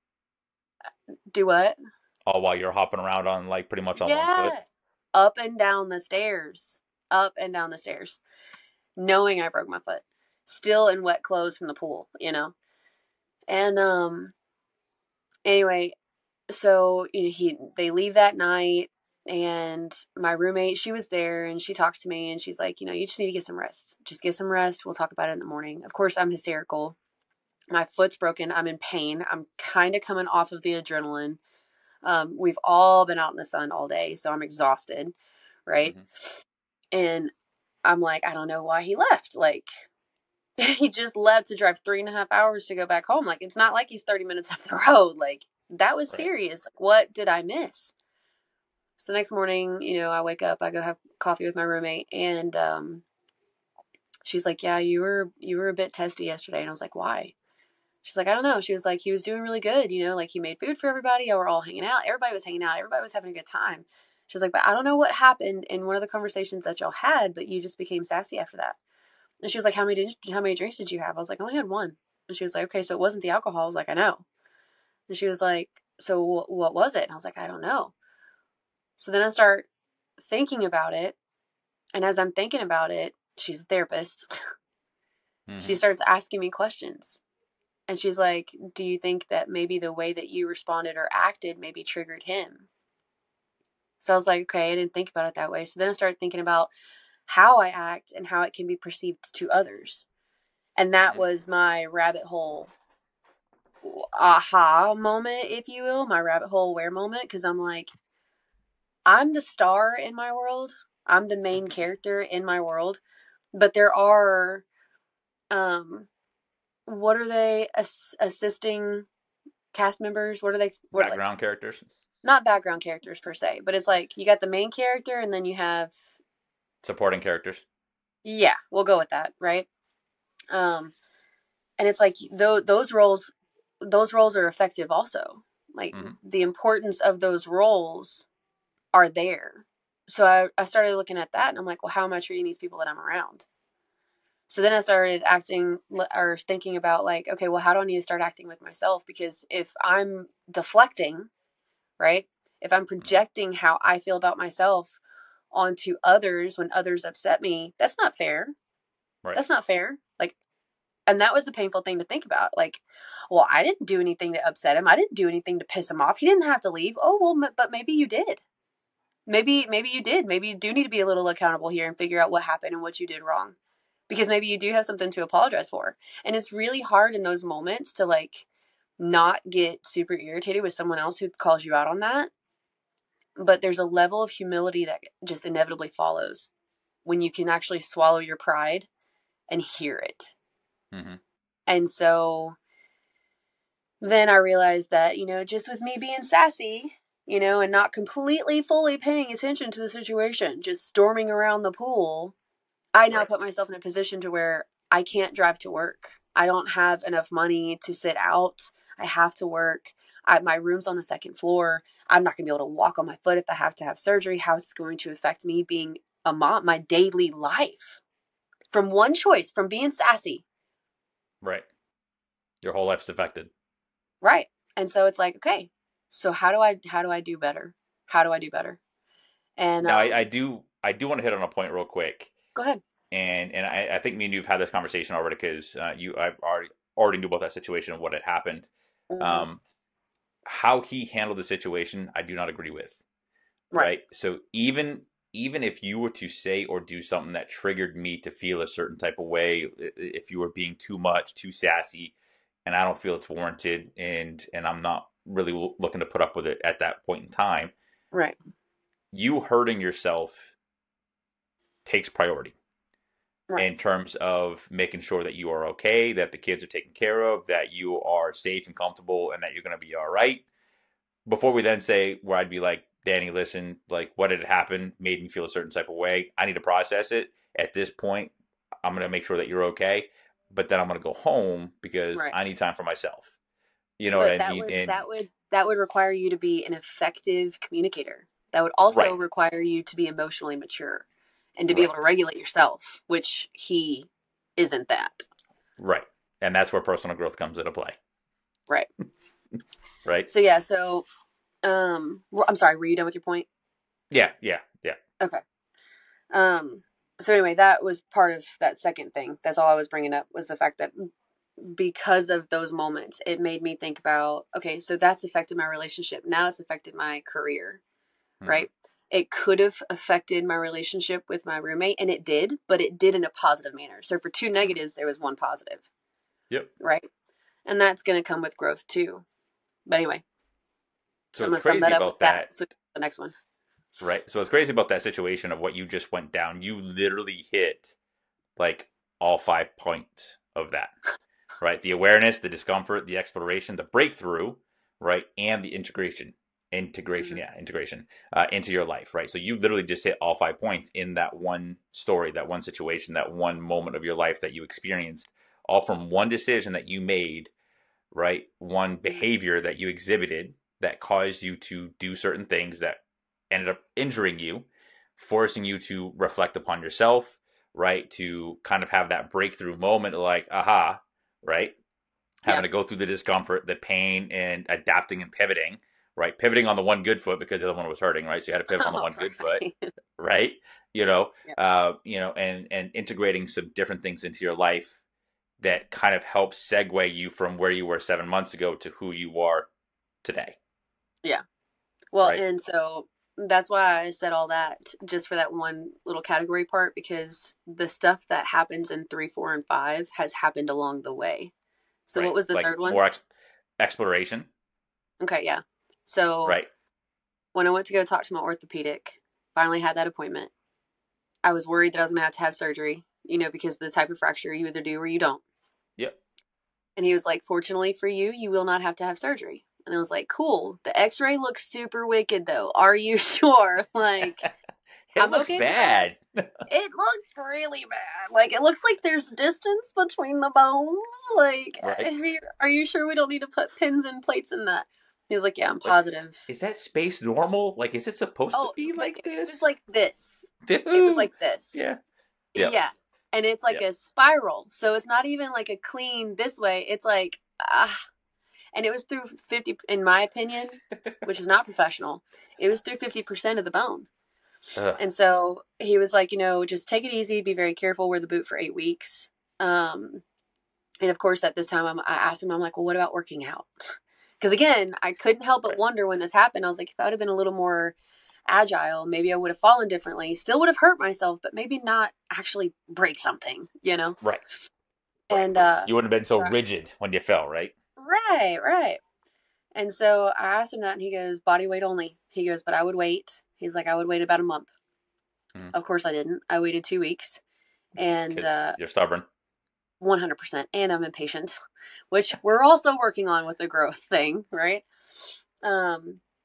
Do what? All while you're hopping around on like pretty much on yeah. one foot. Up and down the stairs, up and down the stairs, knowing I broke my foot, still in wet clothes from the pool, you know. And um, anyway, so you know, he they leave that night. And my roommate, she was there and she talks to me and she's like, you know, you just need to get some rest. Just get some rest. We'll talk about it in the morning. Of course, I'm hysterical. My foot's broken. I'm in pain. I'm kind of coming off of the adrenaline. Um, we've all been out in the sun all day, so I'm exhausted, right? Mm-hmm. And I'm like, I don't know why he left. Like, he just left to drive three and a half hours to go back home. Like, it's not like he's thirty minutes up the road. Like, that was right. Serious. Like, what did I miss? So next morning, you know, I wake up, I go have coffee with my roommate, and um, she's like, yeah, you were, you were a bit testy yesterday. And I was like, why? She's like, I don't know. She was like, he was doing really good. You know, like he made food for everybody. We were all hanging out. Everybody was hanging out. Everybody was having a good time. She was like, but I don't know what happened in one of the conversations that y'all had, but you just became sassy after that. And she was like, how many did you, how many drinks did you have? I was like, I only had one. And she was like, okay, so it wasn't the alcohol. I was like, I know. And she was like, so w- what was it? And I was like, I don't know. So then I start thinking about it. And as I'm thinking about it, she's a therapist. Mm-hmm. She starts asking me questions. And she's like, do you think that maybe the way that you responded or acted maybe triggered him? So I was like, okay, I didn't think about it that way. So then I started thinking about how I act and how it can be perceived to others. And that was my rabbit hole aha moment, if you will, my rabbit hole aware moment. Because I'm like, I'm the star in my world. I'm the main character in my world. But there are, um, what are they, Ass- assisting cast members? What are they? What background are they? characters? Not background characters per se, but it's like you got the main character and then you have supporting characters. Yeah, we'll go with that, right? Um, and it's like th- those roles, those roles are effective also. Like mm-hmm. the importance of those roles are there. So I, I started looking at that and I'm like, well, how am I treating these people that I'm around? So then I started acting or thinking about like, okay, well, how do I need to start acting with myself? Because if I'm deflecting, right? If I'm projecting how I feel about myself onto others when others upset me, that's not fair. Right. That's not fair. Like, and that was a painful thing to think about. Like, well, I didn't do anything to upset him. I didn't do anything to piss him off. He didn't have to leave. Oh, well, but maybe you did. Maybe, maybe you did. Maybe you do need to be a little accountable here and figure out what happened and what you did wrong. Because maybe you do have something to apologize for. And it's really hard in those moments to like not get super irritated with someone else who calls you out on that. But there's a level of humility that just inevitably follows when you can actually swallow your pride and hear it. Mm-hmm. And so then I realized that, you know, just with me being sassy, you know, and not completely fully paying attention to the situation, just storming around the pool, I now Right. put myself in a position to where I can't drive to work. I don't have enough money to sit out. I have to work. I, my room's on the second floor. I'm not going to be able to walk on my foot if I have to have surgery. How is it going to affect me being a mom, my daily life? From one choice, from being sassy. Right. Your whole life's affected. Right. And so it's like, okay, so how do I how do I do better? How do I do better? And Now, I, I um, do I do want to hit on a point real quick, go ahead. and and I, I think me and you've had this conversation already because uh, you I already already knew about that situation and what had happened. Mm-hmm. Um, how he handled the situation, I do not agree with. Right. Right. So even even if you were to say or do something that triggered me to feel a certain type of way, if you were being too much, too sassy, and I don't feel it's warranted, and and I'm not really looking to put up with it at that point in time, Right. you hurting yourself takes priority Right. in terms of making sure that you are okay, that the kids are taken care of, that you are safe and comfortable, and that you're going to be all right. Before we then say where I'd be like, Danny, listen, like what had happened made me feel a certain type of way. I need to process it. At this point, I'm going to make sure that you're okay. But then I'm going to go home because Right. I need time for myself. You know what But I that mean? would And that would that would require you to be an effective communicator. That would also right, require you to be emotionally mature and to be able right, to regulate yourself, which he isn't that. right. And that's where personal growth comes into play. Right. Right? So yeah, so um I'm sorry, were you done with your point? Yeah, yeah, yeah. Okay. Um so anyway, that was part of that second thing. That's all I was bringing up was the fact that because of those moments, it made me think about, okay, so that's affected my relationship. Now it's affected my career, Hmm. right? It could have affected my relationship with my roommate, and it did, but it did in a positive manner. So for two Hmm. negatives, there was one positive, Yep. right? And that's going to come with growth too. But anyway, so So I'm it's going to sum that crazy up with about that. that. So the next one. Right. So it's crazy about that situation of what you just went down. You literally hit like all five points of that. Right? The awareness, the discomfort, the exploration, the breakthrough, right? And the integration. Integration, Mm-hmm. yeah, integration uh, into your life, right? So you literally just hit all five points in that one story, that one situation, that one moment of your life that you experienced, all from one decision that you made, right? One Mm-hmm. behavior that you exhibited that caused you to do certain things that ended up injuring you, forcing you to reflect upon yourself, right? To kind of have that breakthrough moment like, aha, right? Having Yeah. to go through the discomfort, the pain, and adapting and pivoting, right? Pivoting on the one good foot because the other one was hurting, right? So you had to pivot on the All one good foot, right. right? You know, Yeah. uh, you know, and and integrating some different things into your life that kind of helps segue you from where you were seven months ago to who you are today, Yeah. Well, right? and so that's why I said all that just for that one little category part because the stuff that happens in three, four, and five has happened along the way. So Right. what was the Like third one? more ex- exploration, Okay, yeah. So right? when I went to go talk to my orthopedic, finally had that appointment. I was worried that I was gonna have to have surgery, you know, because of the type of fracture you either do or you don't. Yep. And he was like, "Fortunately for you, you will not have to have surgery." And I was like, "Cool." The X-ray looks super wicked, though. Are you sure? Like, It I'm looks okay with that. bad. It looks really bad. Like, it looks like there's distance between the bones. Like, Right. are you, are you sure we don't need to put pins and plates in that? He was like, "Yeah, I'm Like, positive." is that space normal? Like, is it supposed to Oh, be but like it was this? like this. It was Dude. like this. Yeah. Yep. Yeah. And it's like Yep. a spiral. So it's not even like a clean this way. It's like, ah. And it was through fifty, in my opinion, which is not professional, it was through fifty percent of the bone. Ugh. And so he was like, you know, just take it easy, be very careful, wear the boot for eight weeks. Um, and of course, at this time, I'm, I asked him, I'm like, well, what about working out? Because again, I couldn't help but Right. wonder when this happened. I was like, if I would have been a little more agile, maybe I would have fallen differently, still would have hurt myself, but maybe not actually break something, you know? Right. Right. And uh, You wouldn't have been so so, rigid when you fell, right? right, right. And so I asked him that, and he goes, body weight only. He goes, but I would wait. He's like, I would wait about a month. Mm. Of course, I didn't. I waited two weeks, and Because uh, you're stubborn. one hundred percent. And I'm impatient, which we're also working on with the growth thing, right? Um,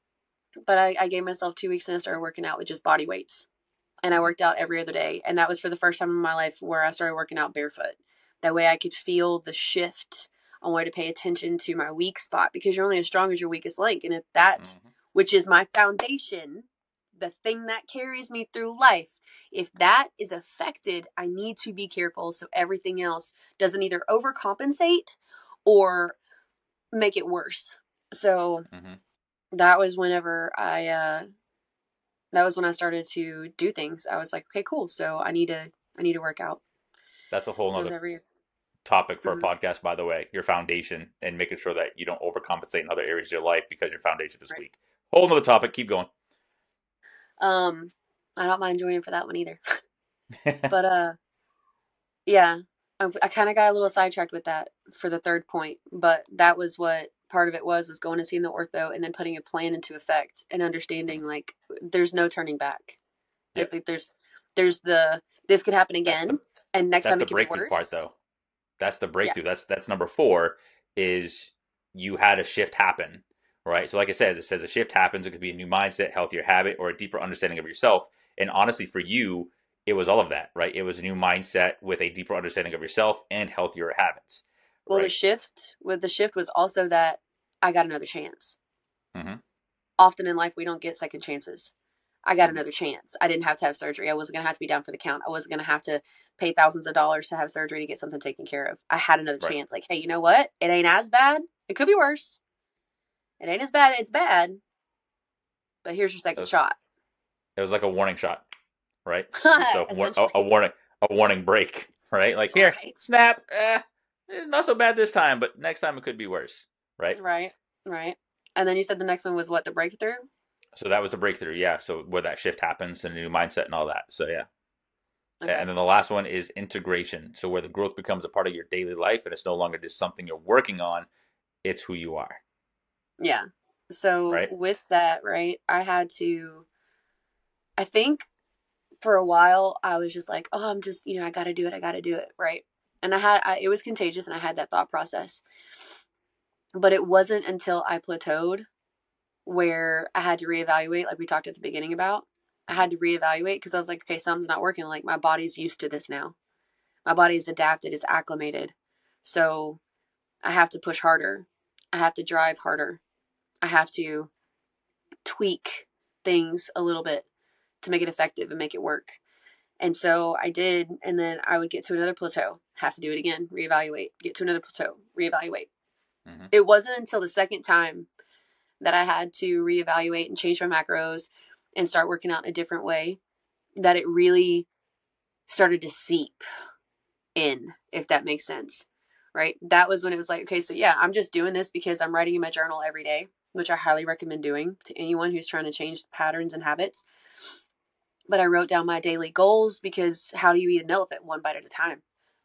But I, I gave myself two weeks and I started working out with just body weights. And I Mhm. worked out every other day. And that was for the first time in my life where I started working out barefoot. That way I could feel the shift on where to pay attention to my weak spot, because you're only as strong as your weakest link. And if that, Mhm. which is my foundation, the thing that carries me through life, if that is affected, I need to be careful so everything else doesn't either overcompensate or make it worse. So Mhm. that was whenever I uh that was when I started to do things. I was like, okay, cool. So I need to I need to work out. That's a whole So it was nother every topic for a mhm. podcast, by the way. Your foundation and making sure that you don't overcompensate in other areas of your life because your foundation is Right. weak. Whole nother topic. Keep going. Um, I don't mind joining for that one either. But uh, yeah, I, I kind of got a little sidetracked with that for the third point. But that was what part of it was was going and seeing the ortho and then putting a plan into effect and understanding like there's no turning back. Yep. Like, like there's there's the this could happen That's the again, and next that's time the it could be breakthrough part, worse. though. That's the Yeah. breakthrough. That's that's number four. Is you had a shift happen, right? So, like it says, it says a shift happens. It could be a new mindset, healthier habit, or a deeper understanding of yourself. And honestly, for you, it was all of that, right? It was a new mindset with a deeper understanding of yourself and healthier habits, Well, the right? shift with the shift was also that I got another chance. Mm-hmm. Often in life, we don't get second chances. I got Mm-hmm. another chance. I didn't have to have surgery. I wasn't going to have to be down for the count. I wasn't going to have to pay thousands of dollars to have surgery to get something taken care of. I had another Right. chance. Like, hey, you know what? It ain't as bad. It could be worse. It ain't as bad. It's bad. But here's your It second was shot. it was like a warning shot, right? Just a a, a Essentially. warning a warning break, right? Like here, Right. snap. Eh, not so bad this time, but next time it could be worse, right? Right. Right. And then you said the next one was what? The breakthrough? So that was the breakthrough, yeah. So where that shift happens and a new mindset and all that. So yeah. Okay. And then the last one is integration. So where the growth becomes a part of your daily life and it's no longer just something you're working on, it's who you are, Yeah. So right? with that, right, I had to, I think for a while I was just like, oh, I'm just, you know, I got to do it. I got to do it. Right. And I had, I, it was contagious and I had that thought process. But it wasn't until I plateaued where I had to reevaluate, like we talked at the beginning about. I had to reevaluate because I was like, okay, something's not working. Like my body's used to this now. My body is adapted, it's acclimated. So I have to push harder. I have to drive harder. I have to tweak things a little bit to make it effective and make it work. And so I did, and then I would get to another plateau, have to do it again, reevaluate, get to another plateau, reevaluate. Mm-hmm. It wasn't until the second time that I had to reevaluate and change my macros and start working out in a different way that it really started to seep in, if that makes sense. Right? That was when it was like, okay, so yeah, I'm just doing this because I'm writing in my journal every day, which I highly recommend doing to anyone who's trying to change patterns and habits. But I wrote down my daily goals because how do you eat an elephant? One bite at a time.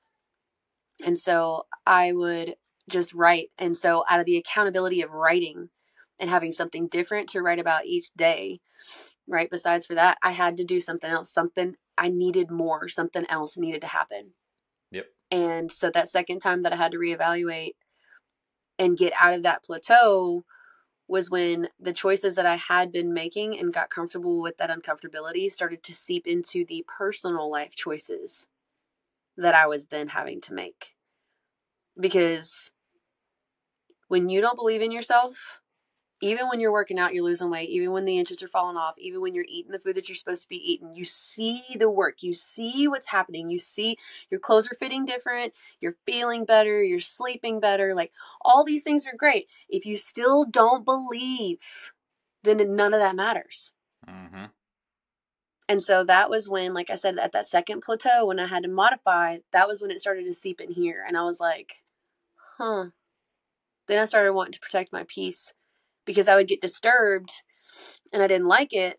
And so I would just write. And so out of the accountability of writing and having something different to write about each day, right? Besides for that, I had to do something else, something I needed more, something else needed to happen. Yep. And so that second time that I had to reevaluate and get out of that plateau was when the choices that I had been making and got comfortable with that uncomfortability started to seep into the personal life choices that I was then having to make. Because when you don't believe in yourself, even when you're working out, you're losing weight, even when the inches are falling off, even when you're eating the food that you're supposed to be eating, you see the work, you see what's happening, you see your clothes are fitting different, you're feeling better, you're sleeping better. Like all these things are great. If you still don't believe, then none of that matters. Mm-hmm. And so that was when, like I said, at that second plateau, when I had to modify, that was when it started to seep in here. And I was like, huh. Then I started wanting to protect my peace because I would get disturbed and I didn't like it.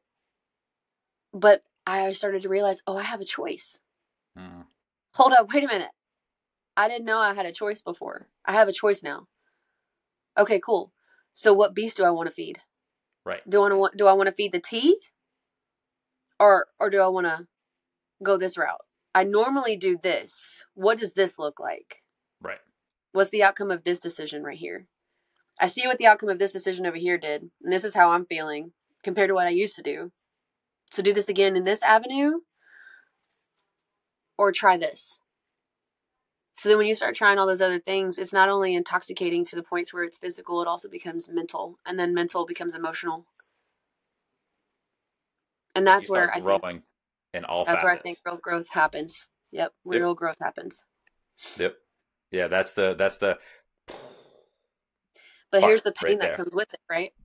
But I started to realize, oh, I have a choice. Mm-hmm. Hold up, wait a minute. I didn't know I had a choice before. I have a choice now. Okay, cool. So what beast do I want to feed? Right. Do I want to do I want to feed the T, or or do I want to go this route? I normally do this. What does this look like? Right. What's the outcome of this decision right here? I see what the outcome of this decision over here did, and this is how I'm feeling. compared to what I used to do. So do this again in this avenue or try this. So then when you start trying all those other things, it's not only intoxicating to the points where it's physical, it also becomes mental, and then mental becomes emotional. And that's You where start I think growing in all that's where I think facets. real growth happens. Yep, Yep. real growth happens. Yep. Yeah, that's the that's the But part here's the right pain that there. comes with it, right?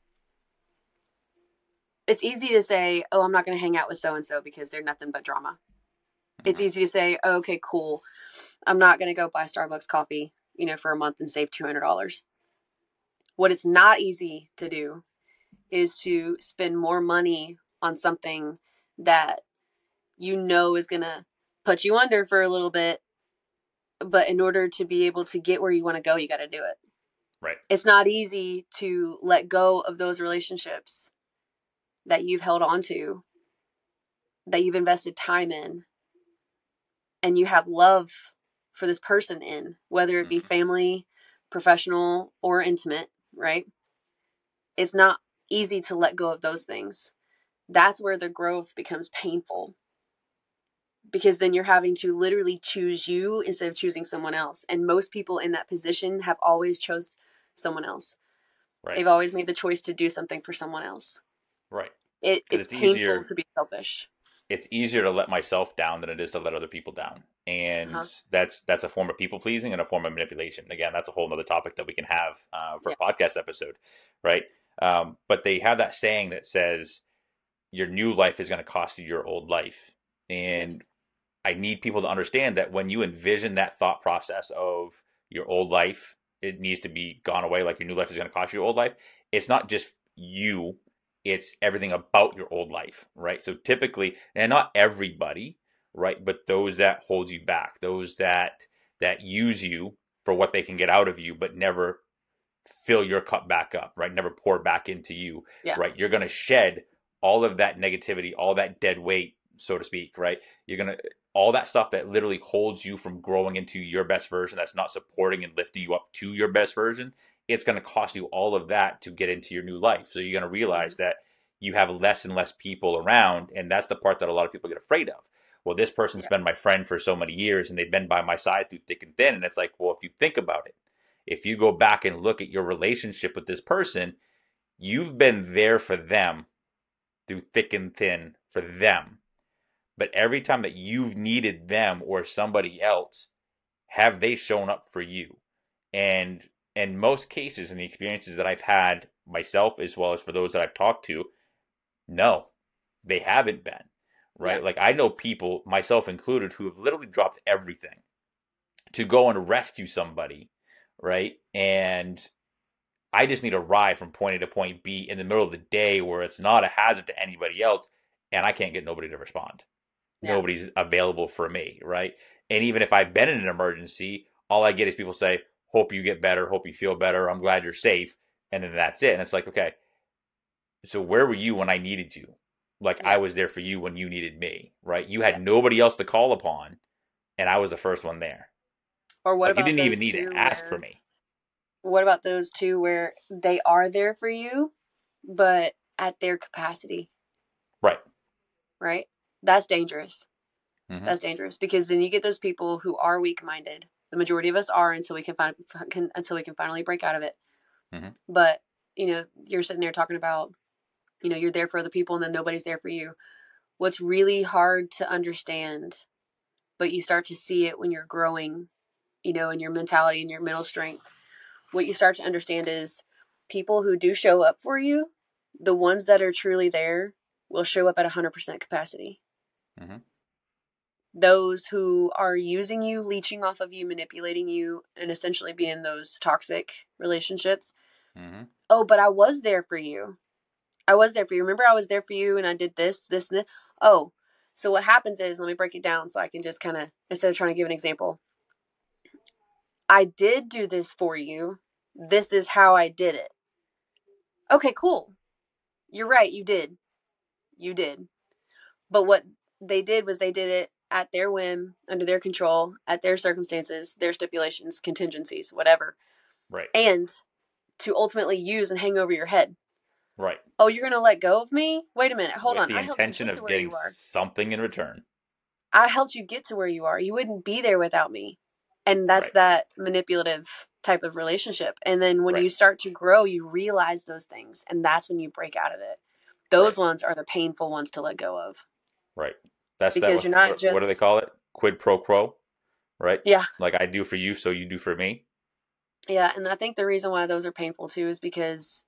It's easy to say, "Oh, I'm not going to hang out with so and so because they're nothing but drama." It's Mhm. easy to say, oh, "Okay, cool. I'm not going to go buy Starbucks coffee, you know, for a month and save two hundred dollars." What it's not easy to do is to spend more money on something that you know is going to put you under for a little bit, but in order to be able to get where you want to go, you got to do it. Right. It's not easy to let go of those relationships that you've held on to, that you've invested time in, and you have love for this person in, whether it be Mhm. family, professional, or intimate, right? It's not easy to let go of those things. That's where the growth becomes painful, because then you're having to literally choose you instead of choosing someone else. And most people in that position have always chose someone else. Right. They've always made the choice to do something for someone else. Right. It, Because it's it's painful easier to be selfish. it's easier to let myself down than it is to let other people down. And Uh-huh. that's that's a form of people pleasing and a form of manipulation. Again, that's a whole other topic that we can have uh, for Yeah. a podcast episode, right? Um, but they have that saying that says your new life is going to cost you your old life. Yes. And I need people to understand that when you envision that thought process of your old life, it needs to be gone away, like your new life is going to cost you your old life. It's not just you, it's everything about your old life, right? So typically, and not everybody, right, but those that hold you back, those that that use you for what they can get out of you, but never fill your cup back up, right? Never pour back into you, Yeah. right? You're going to shed all of that negativity, all that dead weight, so to speak, right? You're going to, all that stuff that literally holds you from growing into your best version, that's not supporting and lifting you up to your best version, it's going to cost you all of that to get into your new life. So you're going to realize Mm-hmm. that you have less and less people around. And that's the part that a lot of people get afraid of. Well, this person's Yeah. been my friend for so many years and they've been by my side through thick and thin. And it's like, well, if you think about it, if you go back and look at your relationship with this person, you've been there for them through thick and thin for them. But every time that you've needed them or somebody else, have they shown up for you? And in most cases, in the experiences that I've had myself, as well as for those that I've talked to, no, they haven't been. Yeah. Right? Like I know people, myself included, who have literally dropped everything to go and rescue somebody, right? And I just need a ride from point A to point B in the middle of the day where it's not a hazard to anybody else, and I can't get nobody to respond. Yeah. Nobody's available for me, right? And even if I've been in an emergency, all I get is people say, "Hope you get better. Hope you feel better. I'm glad you're safe," and then that's it. And it's like, okay, so where were you when I needed you? Like I Yeah. was there for you when you needed me, right? You Yeah. had nobody else to call upon, and I was the first one there. Or what Like you about didn't even those need to two ask for where me, what about those two where they are there for you, but at their capacity, right? right? That's dangerous. Mm-hmm. That's dangerous because then you get those people who are weak-minded. The majority of us are until we can find can, until we can finally break out of it. Mm-hmm. But you know, you're sitting there talking about, you know, you're there for other people and then nobody's there for you. What's really hard to understand, but you start to see it when you're growing, you know, in your mentality and your mental strength. What you start to understand is people who do show up for you, the ones that are truly there, will show up at one hundred percent capacity. Mm-hmm. Those who are using you, leeching off of you, manipulating you, and essentially being those toxic relationships. Mm-hmm. Oh, but I was there for you. I was there for you. Remember, I was there for you and I did this, this, and this. Oh, so what happens is, let me break it down so I can just kind of, instead of trying to give an example, I did do this for you. This is how I did it. Okay, cool. You're right. You did. You did. But what they did was they did it at their whim, under their control, at their circumstances, their stipulations, contingencies, whatever, Right. and to ultimately use and hang over your head. Right. Oh, you're going to let go of me? Wait a minute. Hold With on. the I helped you intention get to of where getting you are. something in return. I helped you get to where you are. You wouldn't be there without me. And that's Right. that manipulative type of relationship. And then when Right. you start to grow, you realize those things. And that's when you break out of it. Right. Those ones are the painful ones to let go of. Right. That's that Because with you're not what, what do they just, call it? Quid pro quo, right? yeah. Like I do for you, so you do for me. Yeah. And I think the reason why those are painful too is because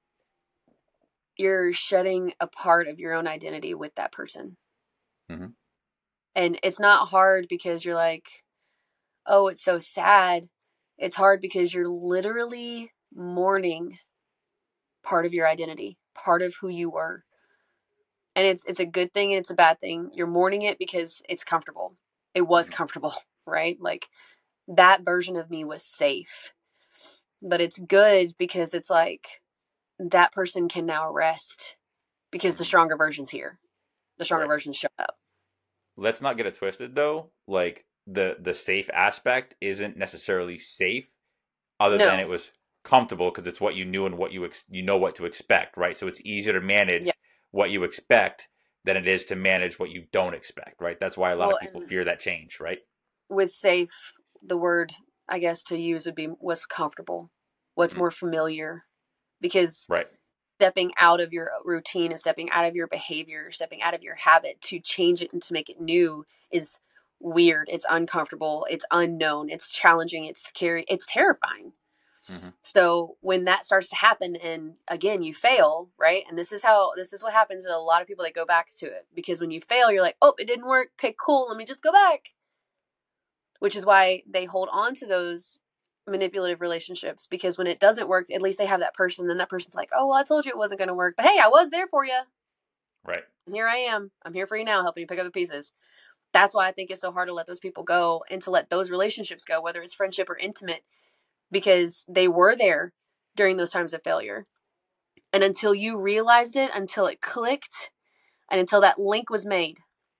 you're shedding a part of your own identity with that person. Mm-hmm. And it's not hard because you're like, oh, it's so sad. It's hard because you're literally mourning part of your identity, part of who you were. And it's it's a good thing and it's a bad thing. You're mourning it because it's comfortable. It was Mm-hmm. comfortable, right? Like that version of me was safe. But it's good because it's like that person can now rest because the Mm-hmm. stronger version's here. The stronger Right. version showed up. Let's not get it twisted though. Like the the safe aspect isn't necessarily safe, other than No. it was comfortable because it's what you knew and what you ex- you know what to expect, right? So it's easier to Yeah. manage what you expect than it is to manage what you don't expect, right? That's why a lot Well, of people and fear that change, right? with safe, the word I guess to use would be what's comfortable, what's Mm-hmm. more familiar. Because Right. stepping out of your routine and stepping out of your behavior, stepping out of your habit to change it and to make it new is weird. It's uncomfortable. It's unknown. It's challenging. It's scary. It's terrifying. Mm-hmm. So when that starts to happen and again you fail, right? And this is how this is what happens to a lot of people that go back to it because when you fail, you're like, "Oh, it didn't work. Okay, cool. Let me just go back." Which is why they hold on to those manipulative relationships because when it doesn't work, at least they have that person. Then that person's like, "Oh, well, I told you it wasn't going to work, but hey, I was there for you. Right. And here I am. I'm here for you now, helping you pick up the pieces." That's why I think it's so hard to let those people go and to let those relationships go, whether it's friendship or intimate, because they were there during those times of failure. And until you realized it, until it clicked, and until that link was made,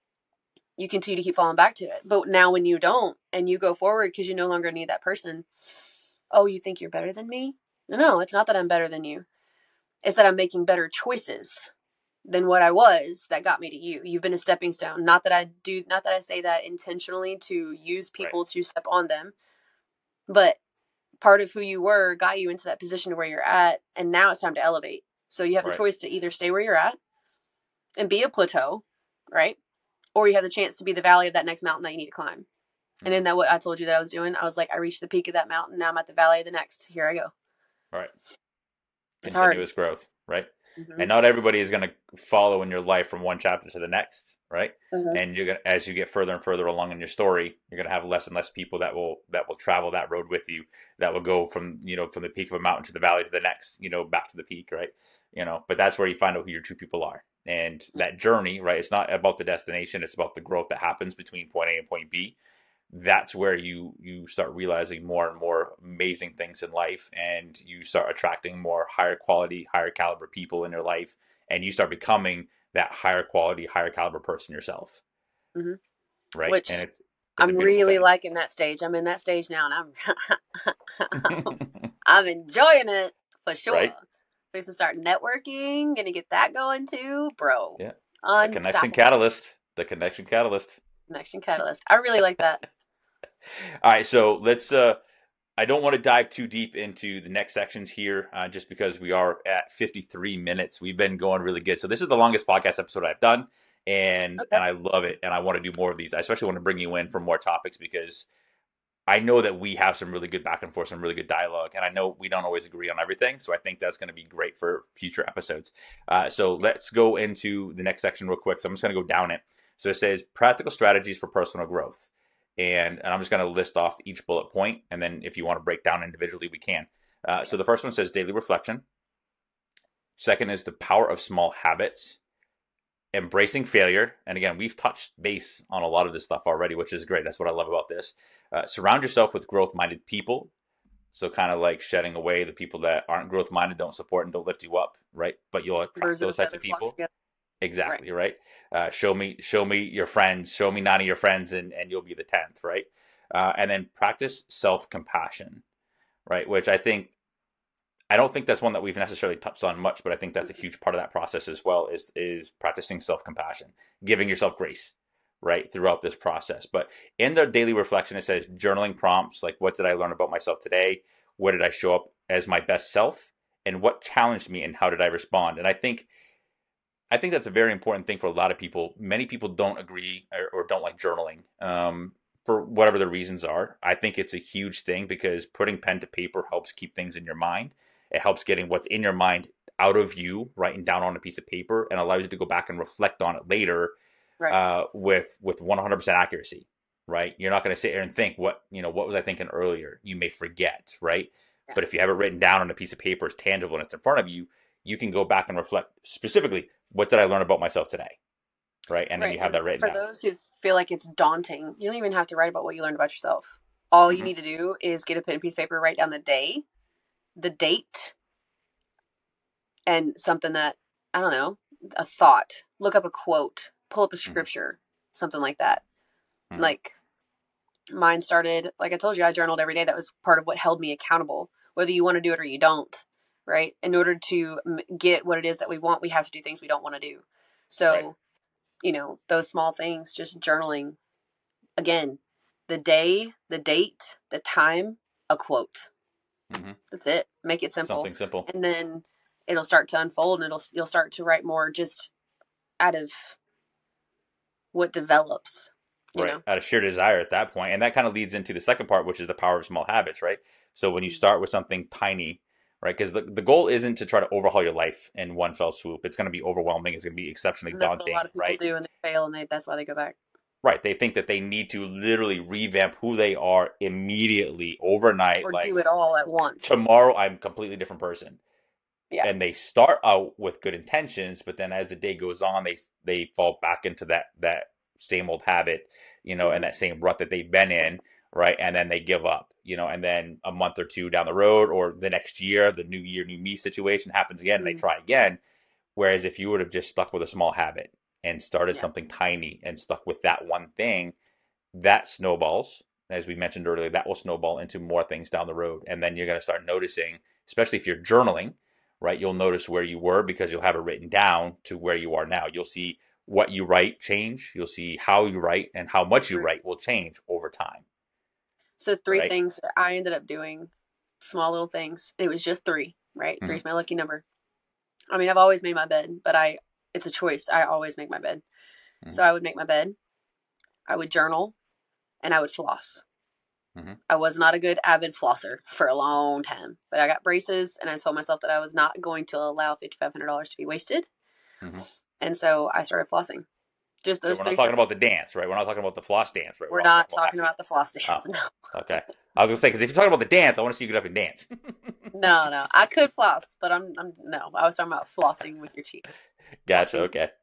you continue to keep falling back to it. But now when you don't and you go forward because you no longer need that person, oh, you think you're better than me? No, no, it's not that I'm better than you. It's that I'm making better choices than what I was that got me to you. You've been a stepping stone. Not that I do, not that I say that intentionally to use Right. people to step on them, but part of who you were got you into that position where you're at. And now it's time to elevate. So you have the Right. choice to either stay where you're at and be a plateau, right? Or you have the chance to be the valley of that next mountain that you need to climb. Mm-hmm. And isn't that what I told you that I was doing? I was like, I reached the peak of that mountain. Now I'm at the valley of the next. Here I go. Right. It's hard. Continuous growth, right? Mm-hmm. And not everybody is going to follow in your life from one chapter to the next, right? Mm-hmm. And you're going to, as you get further and further along in your story, you're going to have less and less people that will that will travel that road with you, that will go from, you know, from the peak of a mountain to the valley to the next, you know, back to the peak, right? You know, but that's where you find out who your true people are. And that journey, right? It's not about the destination, it's about the growth that happens between point A and point B. That's where you you start realizing more and more amazing things in life, and you start attracting more higher quality, higher caliber people in your life, and you start becoming that higher quality, higher caliber person yourself. Mm-hmm. Right. Which And it's it's a I'm beautiful really thing. liking that stage. I'm in that stage now, and I'm I'm enjoying it for Right. sure. We can start networking, gonna get that going too, bro. Yeah. The connection Unstoppable. catalyst. The connection catalyst. Connection catalyst. I really like that. All right, so let's uh I don't want to dive too deep into the next sections here, uh, just because we are at fifty-three minutes. We've been going really good. So this is the longest podcast episode I've done, and Okay. and I love it, and I want to do more of these. I especially want to bring you in for more topics because I know that we have some really good back and forth, some really good dialogue, and I know we don't always agree on everything. So I think that's going to be great for future episodes. Uh, so let's go into the next section real quick. So I'm just going to go down it. So it says practical strategies for personal growth. And, and I'm just going to list off each bullet point, and then if you want to break down individually, we can. Uh, so the first one says daily reflection. Second is the power of small habits. Embracing failure. And again, we've touched base on a lot of this stuff already, which is great. That's what I love about this. Uh, surround yourself with growth-minded people. So kind of like shedding away the people that aren't growth-minded, don't support, and don't lift you up, right? But you'll attract Birds of a those types feather of flock people. together. Exactly, right? right? Uh, show me, show me your friends. Show me nine of your friends, and, and you'll be the tenth, right? Uh, and then practice self-compassion, right? Which I think I don't think that's one that we've necessarily touched on much, but I think that's a huge part of that process as well is is practicing self-compassion, giving yourself grace, right, throughout this process. But in the daily reflection, it says journaling prompts like what did I learn about myself today? Where did I show up as my best self? And what challenged me and how did I respond? And I think I think that's a very important thing for a lot of people. Many people don't agree or, or don't like journaling um, for whatever the reasons are. I think it's a huge thing because putting pen to paper helps keep things in your mind. It helps getting what's in your mind out of you, writing down on a piece of paper, and allows you to go back and reflect on it later Right. uh, with with one hundred percent accuracy. Right? You're not going to sit here and think what you know. What was I thinking earlier? You may forget, right? Yeah. But if you have it written down on a piece of paper, it's tangible and it's in front of you. You can go back and reflect specifically what did I learn about myself today, right? And then Right. you have And that written for down. those who feel like it's daunting, you don't even have to write about what you learned about yourself. All you hmm need to do is get a pen and piece of paper, write down the day, the date, and something that, I don't know, a thought. Look up a quote, pull up a hmm scripture, something like that. hmm Like mine started, like I told you, I journaled every day. That was part of what held me accountable, whether you want to do it or you don't, right? In order to get what it is that we want, we have to do things we don't want to do. So, Right. you know, those small things, just journaling. Again, the day, the date, the time, a quote. hmm That's it. Make it simple. Something simple. And then it'll start to unfold and it'll you'll start to write more just out of what develops, you Right. know. Out of sheer desire at that point. And that kind of leads into the second part, which is the power of small habits, right? So when you start with something tiny, right? Because the, the goal isn't to try to overhaul your life in one fell swoop. It's going to be overwhelming. It's going to be exceptionally And that's what a daunting, lot of people right? do and they fail and they that's why they go back. Right. They think that they need to literally revamp who they are immediately, overnight. Or Like do it all at once. tomorrow, I'm a completely different person. Yeah. And they start out with good intentions, but then as the day goes on, they they fall back into that that same old habit, you know, and Mm-hmm. that same rut that they've been in, right? And then they give up, you know, and then a month or two down the road, or the next year, the new year, new me situation happens again, and they Mm-hmm. try again. Whereas if you would have just stuck with a small habit and started Yeah. something tiny and stuck with that one thing, that snowballs, as we mentioned earlier, that will snowball into more things down the road. And then you're going to start noticing, especially if you're journaling, right? You'll notice where you were because you'll have it written down to where you are now. You'll see what you write change. You'll see how you write and how much you Right. write will change over time, So three right? things that I ended up doing, small little things. It was just three, right? Mm-hmm. Three's my lucky number. I mean, I've always made my bed, but I it's a choice. I always make my bed. Mm-hmm. So I would make my bed, I would journal, and I would floss. Mm-hmm. I was not a good avid flosser for a long time, but I got braces and I told myself that I was not going to allow fifty-five hundred dollars to be wasted. Mm-hmm. And so I started flossing. Just So those we're not three talking steps. about the dance, right? We're not talking about the floss dance, right? We're We're talking not about talking actually. about the floss dance. No. Oh, okay. I was gonna say because if you're talking about the dance, I want to see you get up and dance. No, no. I could floss, but I'm, I'm no. I was talking about flossing with your teeth. Gotcha. Flossing. Okay.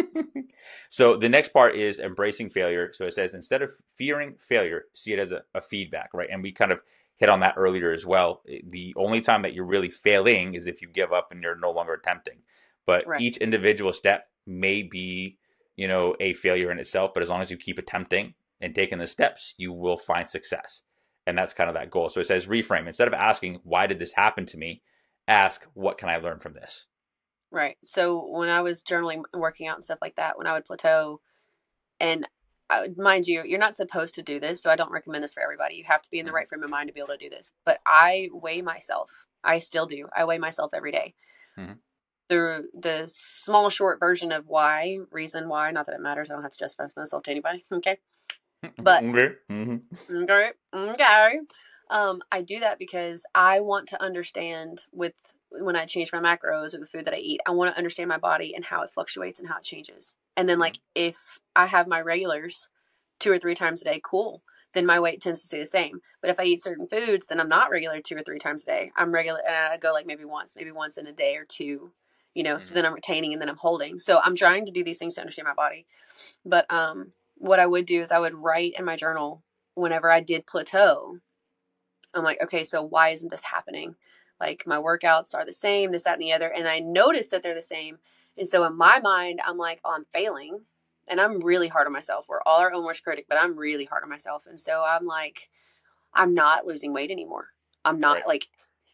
So the next part is embracing failure. So it says instead of fearing failure, see it as a, a feedback, right? And we kind of hit on that earlier as well. The only time that you're really failing is if you give up and you're no longer attempting. But Right. each individual step may be, you know, a failure in itself. But as long as you keep attempting and taking the steps, you will find success. And that's kind of that goal. So it says reframe. Instead of asking, why did this happen to me? Ask, what can I learn from this? Right. So when I was journaling, working out and stuff like that, when I would plateau, and I would, mind you, you're not supposed to do this, so I don't recommend this for everybody. You have to be in the Mm-hmm. right frame of mind to be able to do this. But I weigh myself. I still do. I weigh myself every day. Mm-hmm. The the small short version of why, reason why, not that it matters. I don't have to justify myself to anybody. Okay. But Okay. Mm-hmm. okay, okay. Um, I do that because I want to understand with when I change my macros or the food that I eat, I want to understand my body and how it fluctuates and how it changes. And then, like, if I have my regulars two or three times a day, cool. Then my weight tends to stay the same. But if I eat certain foods, then I'm not regular two or three times a day. I'm regular, and I go like maybe once, maybe once in a day or two. You know, Mm-hmm. so then I'm retaining and then I'm holding. So I'm trying to do these things to understand my body. But um, what I would do is I would write in my journal whenever I did plateau. I'm like, okay, so why isn't this happening? Like my workouts are the same, this, that, and the other. And I noticed that they're the same. And so in my mind, I'm like, oh, I'm failing. And I'm really hard on myself. We're all our own worst critic, but I'm really hard on myself. And so I'm like, I'm not losing weight anymore. I'm not Right. like,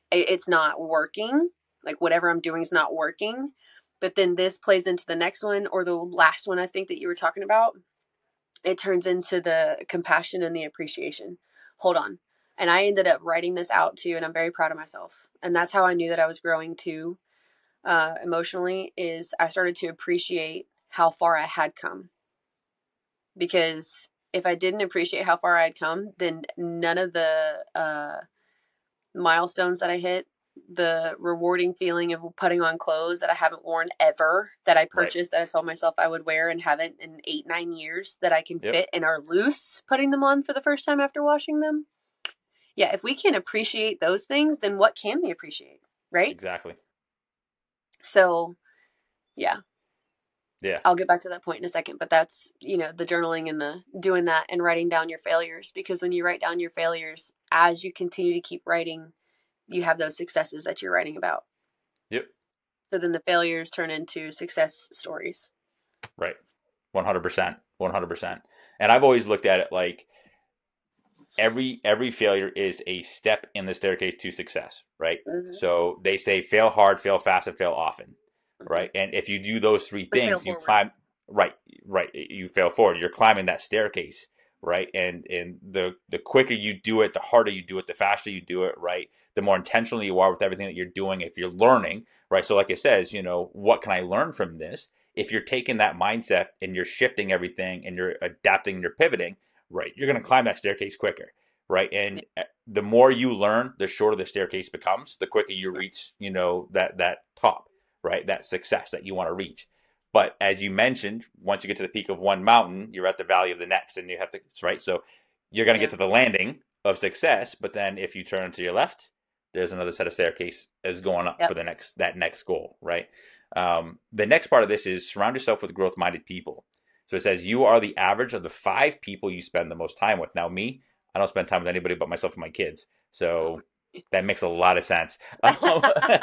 it's not working. Like whatever I'm doing is not working. But then this plays into the next one, or the last one I think that you were talking about. It turns into the compassion and the appreciation. Hold on. And I ended up writing this out too, and I'm very proud of myself. And that's how I knew that I was growing too, uh, emotionally, is I started to appreciate how far I had come. Because if I didn't appreciate how far I had come, then none of the uh, milestones that I hit, the rewarding feeling of putting on clothes that I haven't worn ever, that I purchased, right, that I told myself I would wear and haven't in eight, nine years, that I can yep. fit and are loose putting them on for the first time after washing them. Yeah, if we can't appreciate those things, then what can we appreciate, right? Exactly. So, yeah. Yeah. I'll get back to that point in a second, but that's, you know, the journaling and the doing that and writing down your failures, because when you write down your failures, as you continue to keep writing, you have those successes that you're writing about. Yep. So then the failures turn into success stories. Right. one hundred percent. one hundred percent. And I've always looked at it like every every failure is a step in the staircase to success, right? Mm-hmm. So they say fail hard, fail fast, and fail often, mm-hmm. right? And if you do those three things, you forward. climb, right, right, you fail forward. You're climbing that staircase, right? And and the the quicker you do it, the harder you do it, the faster you do it, right? The more intentionally you are with everything that you're doing. If you're learning, right? So like it says, you know, what can I learn from this? If you're taking that mindset and you're shifting everything and you're adapting, you're pivoting, right, you're going to climb that staircase quicker, right? And the more you learn, the shorter the staircase becomes, the quicker you reach, you know, that that top, right? That success that you want to reach. But as you mentioned, once you get to the peak of one mountain, you're at the valley of the next, and you have to, right? So you're going to yeah. get to the landing of success, but then if you turn to your left, there's another set of staircase is going up yep. for the next, that next goal, right? Um, the next part of this is surround yourself with growth-minded people. So it says you are the average of the five people you spend the most time with. Now, me, I don't spend time with anybody but myself and my kids. So that makes a lot of sense. Um,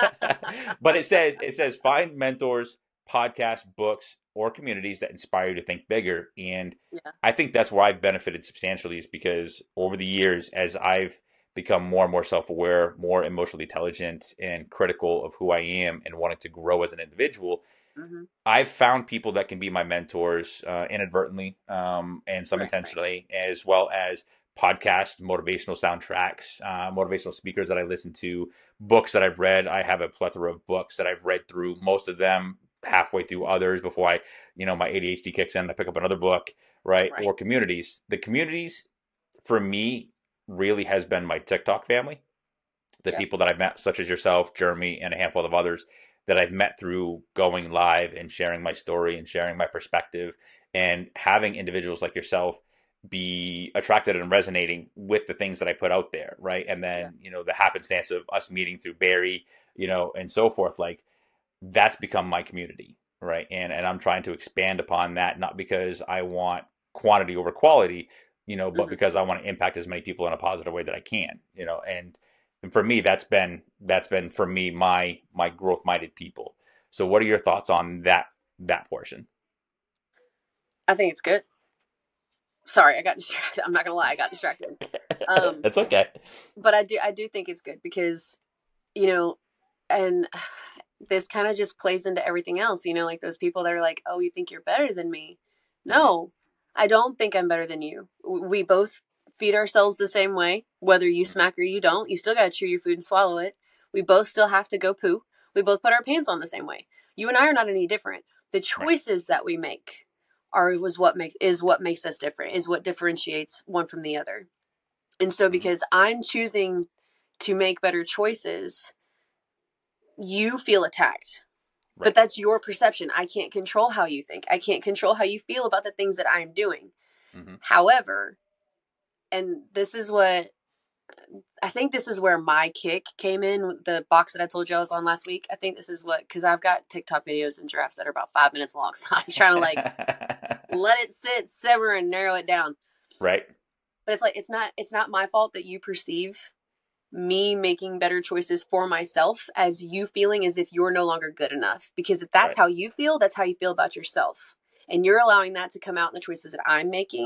but it says it says find mentors, podcasts, books, or communities that inspire you to think bigger. And yeah. I think that's where I've benefited substantially, is because over the years, as I've become more and more self-aware, more emotionally intelligent, and critical of who I am and wanting to grow as an individual, mm-hmm. I've found people that can be my mentors uh, inadvertently um, and some right, intentionally, right. as well as podcasts, motivational soundtracks, uh, motivational speakers that I listen to, books that I've read. I have a plethora of books that I've read through, most of them halfway through others before I, you know, my A D H D kicks in and I pick up another book, right? right? Or communities. The communities, for me, really has been my TikTok family. The yeah. people that I've met, such as yourself, Jeremy, and a handful of others that I've met through going live and sharing my story and sharing my perspective, and having individuals like yourself be attracted and resonating with the things that I put out there, right? And then, yeah. you know, the happenstance of us meeting through Barry, you know, and so forth, like that's become my community, right? And and I'm trying to expand upon that, not because I want quantity over quality, you know, but mm-hmm. because I want to impact as many people in a positive way that I can, you know, and and for me, that's been that's been for me my my growth minded people. So, what are your thoughts on that that portion? I think it's good. Sorry, I got distracted. I'm not gonna lie, I got distracted. Um, That's okay. But I do I do think it's good because, you know, and this kind of just plays into everything else. You know, like those people that are like, "Oh, you think you're better than me?" No, I don't think I'm better than you. We both feed ourselves the same way, whether you smack or you don't. You still got to chew your food and swallow it. We both still have to go poo. We both put our pants on the same way. You and I are not any different. The choices that we make are was what makes is what makes us different, is what differentiates one from the other. And so because I'm choosing to make better choices, you feel attacked. Right. But that's your perception. I can't control how you think. I can't control how you feel about the things that I'm doing. Mm-hmm. However, and this is what, I think this is where my kick came in, the box that I told you I was on last week. I think this is what, because I've got TikTok videos and drafts that are about five minutes long. So I'm trying to like, let it sit, simmer, and narrow it down. Right. But it's like, it's not, it's not my fault that you perceive me making better choices for myself as you feeling as if you're no longer good enough. Because if that's right. how you feel, that's how you feel about yourself. And you're allowing that to come out in the choices that I'm making.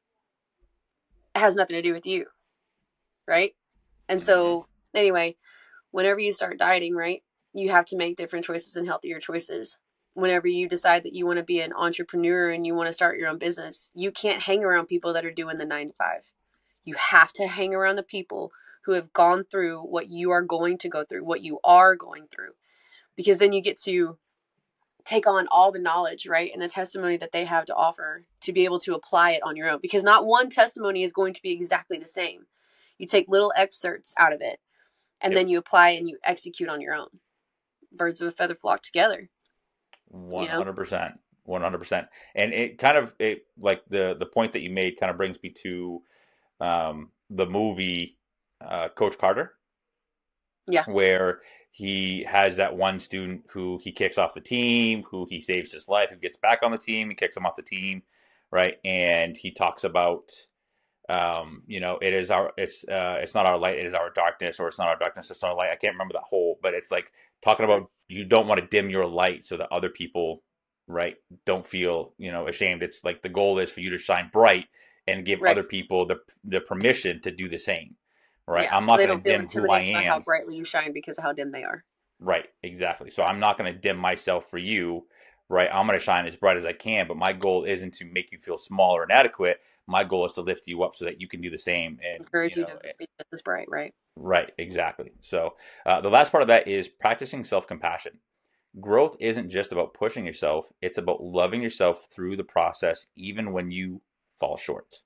It has nothing to do with you. Right. And so anyway, whenever you start dieting, right, you have to make different choices and healthier choices. Whenever you decide that you want to be an entrepreneur and you want to start your own business, you can't hang around people that are doing the nine to five. You have to hang around the people who have gone through what you are going to go through, what you are going through, because then you get to take on all the knowledge, right, and the testimony that they have to offer to be able to apply it on your own, because not one testimony is going to be exactly the same. You take little excerpts out of it, and Yep. then you apply and you execute on your own. Birds of a feather flock together. one hundred percent. one hundred percent. And it kind of, it like the the point that you made kind of brings me to um, the movie uh, Coach Carter. Yeah. Where he has that one student who he kicks off the team, who he saves his life, who gets back on the team, he kicks him off the team, right? And he talks about, um, you know, it is our, it's, uh, it's not our light, it is our darkness, or it's not our darkness, it's not our light. I can't remember that whole, but it's like talking about you don't want to dim your light so that other people, right, don't feel, you know, ashamed. It's like the goal is for you to shine bright and give Right. other people the the permission to do the same. Right. Yeah, I'm so not they going don't to feel dim who I intimidated by how am. brightly you shine because of how dim they are. Right. Exactly. So I'm not going to dim myself for you. Right. I'm going to shine as bright as I can. But my goal isn't to make you feel small or inadequate. My goal is to lift you up so that you can do the same. And, Encourage you you know, to be just as bright, right? right. Exactly. So uh, the last part of that is practicing self-compassion. Growth isn't just about pushing yourself. It's about loving yourself through the process, even when you fall short.